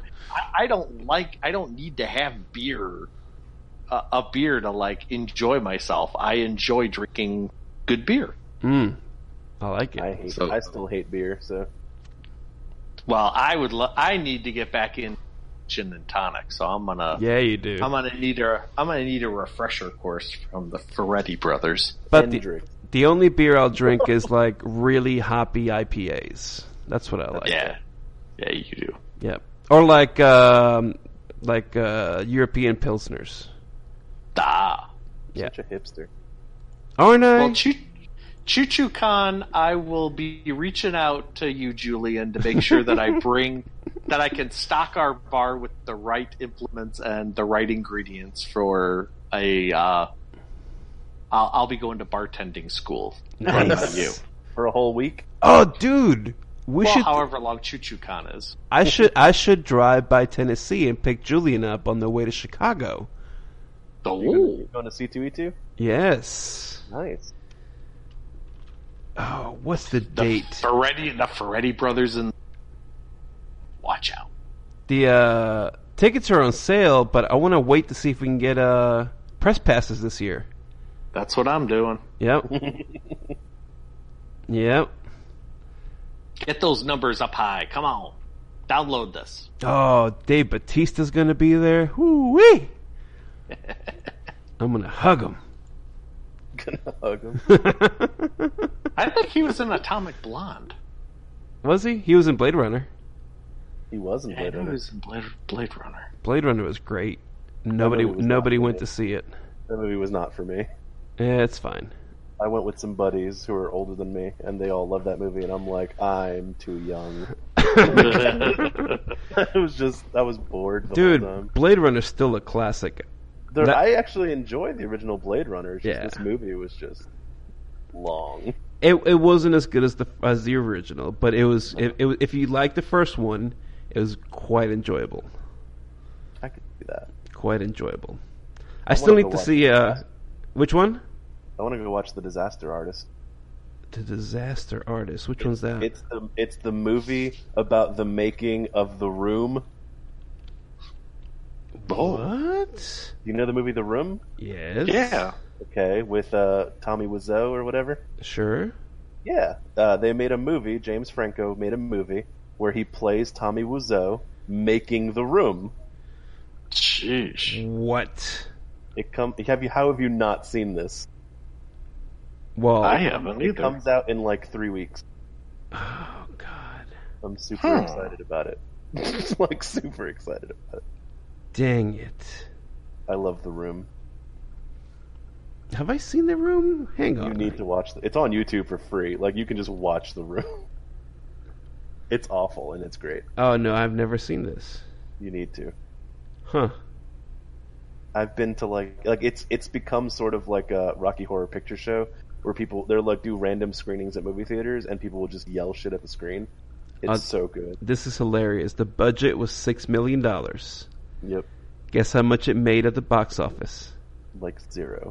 need to have beer, a beer to like enjoy myself. I enjoy drinking good beer. I like it. I still hate beer, so. Well, I need to get back in gin and tonic, so I'm gonna. Yeah, you do. I'm gonna need a refresher course from the Ferretti brothers. But Hendrick. the only beer I'll drink is like really hoppy IPAs. That's what I like. Yeah, you do. Yep. Or like European Pilsners. Ah. Yeah. Such a hipster. Aren't I? Well, Choo Choo Con, I will be reaching out to you, Julian, to make sure that I can stock our bar with the right implements and the right ingredients for a. I'll be going to bartending school. Run by you For a whole week? Oh, dude, we should. however long Choo Choo Con is. I should drive by Tennessee and pick Julian up on the way to Chicago. Oh, Going to C2E2? Yes. Nice. Oh, what's the date? the Ferretti brothers, and watch out. The tickets are on sale, but I want to wait to see if we can get press passes this year. That's what I'm doing. Yep. Yep. Get those numbers up high. Come on. Download this. Oh, Dave Bautista's going to be there. Woo-wee! I'm going to hug him. Gonna hug him. I think he was in Atomic Blonde. Was he? He was in Blade Runner. He was in Yeah, Blade he Runner. was in Blade Runner. Blade Runner was great. Nobody went to see it. That movie was not for me. Yeah, it's fine. I went with some buddies who are older than me, and they all love that movie, and I'm like, I'm too young. I was bored the whole time. Blade Runner's still a classic. I actually enjoy the original Blade Runner. Yeah. This movie was just long. It wasn't as good as the original, but it was. If you like the first one, it was quite enjoyable. I could see that. Quite enjoyable. I still need to see which one? I want to go watch The Disaster Artist. The Disaster Artist. Which one's that? It's the movie about the making of The Room. What? You know the movie The Room? Yes. Yeah. Okay, with Tommy Wiseau or whatever. Sure. Yeah, they made a movie. James Franco made a movie where he plays Tommy Wiseau making The Room. Sheesh. What? How have you not seen this? Well, I haven't either. It comes out in like 3 weeks. Oh God. I'm super excited about it. Like super excited about it. Dang it. I love The Room. Have I seen The Room? Hang on. You need to watch it's on YouTube for free. Like, you can just watch The Room. It's awful, and it's great. Oh, no, I've never seen this. You need to. Huh. I've been to, like it's become sort of like a Rocky Horror Picture Show, where they're like, do random screenings at movie theaters, and people will just yell shit at the screen. It's so good. This is hilarious. The budget was $6 million. Yep. Guess how much it made at the box office? Like $0.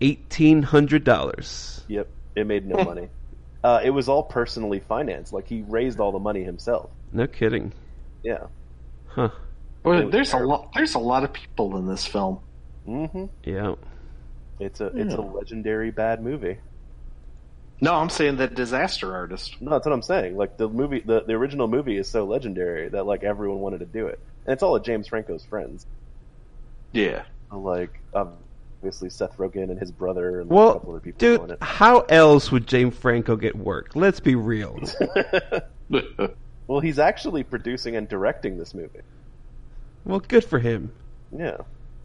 $1,800. Yep. It made no money. It was all personally financed. Like, he raised all the money himself. No kidding. Yeah. Huh. Well, there's a lot of people in this film. Mm-hmm. Yeah. It's a legendary bad movie. No, I'm saying The Disaster Artist. No, that's what I'm saying. Like, the movie, the original movie is so legendary that, like, everyone wanted to do it. And it's all of James Franco's friends. Yeah. Like, obviously Seth Rogen and his brother and a couple other people doing it. How else would James Franco get work? Let's be real. Well, he's actually producing and directing this movie. Well, good for him. Yeah.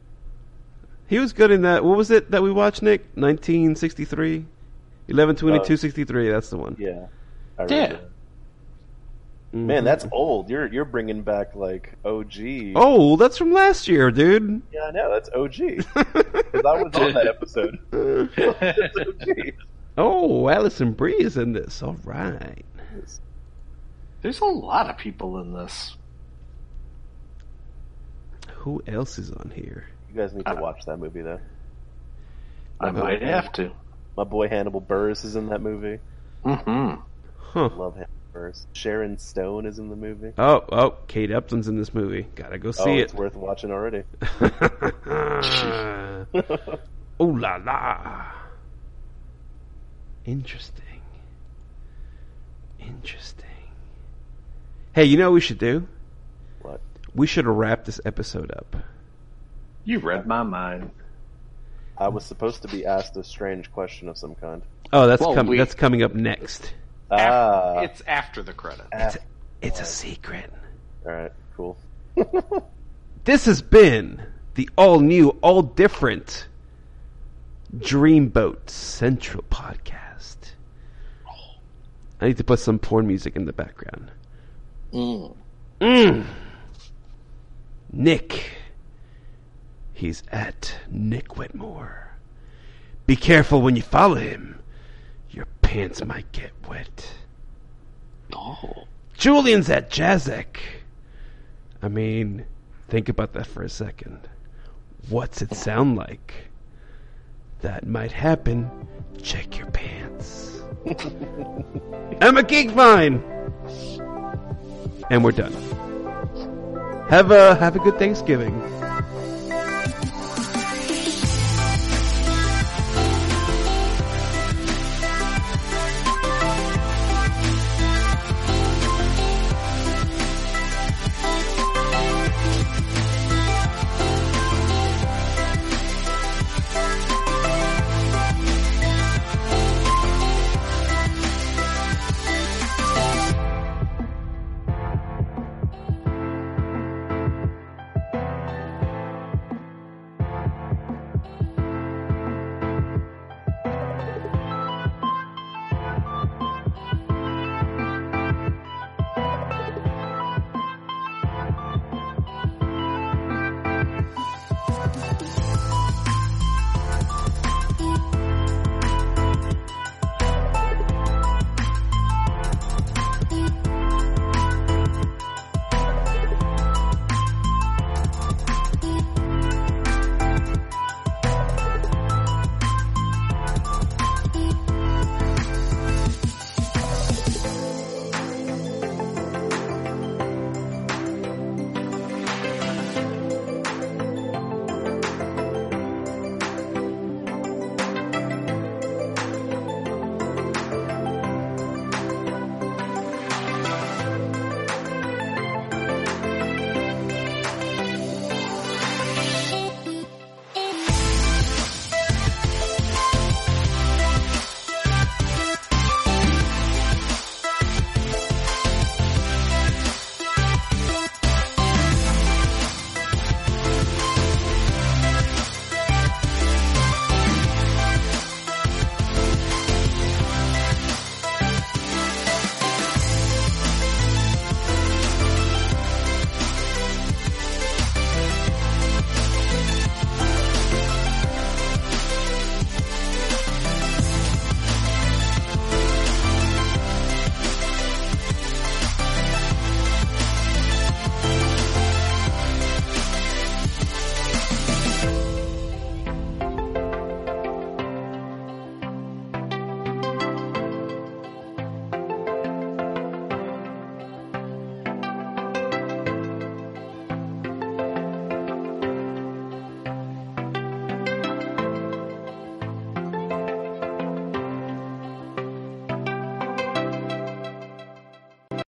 He was good in that. What was it that we watched, Nick? 1963? 11/22/63, that's the one. Yeah. Yeah. Mm-hmm. Man, that's old. You're bringing back, like, OG. Oh, that's from last year, dude. Yeah, I know. That's OG. Because I was on that episode. That's OG. Oh, Alison Brie is in this. All right. There's a lot of people in this. Who else is on here? You guys need to watch that movie, though. I might have to. My boy Hannibal Buress is in that movie. Mm-hmm. Huh. I love Hannibal Buress. Sharon Stone is in the movie. Oh, Kate Upton's in this movie. Gotta go see it. It's worth watching already. Ooh la la. Interesting. Hey, you know what we should do? What? We should wrap this episode up. You read my mind. I was supposed to be asked a strange question of some kind. Oh, that's coming up next. It's after the credits. It's a secret. Alright, cool. This has been the all-new, all-different Dreamboat Central podcast. I need to put some porn music in the background. Nick. He's at Nick Whitmore. Be careful when you follow him. Your pants might get wet. Oh. Julian's at Jazek. I mean, think about that for a second. What's it sound like? That might happen. Check your pants. I'm a Geek Vine. And we're done. Have a good Thanksgiving.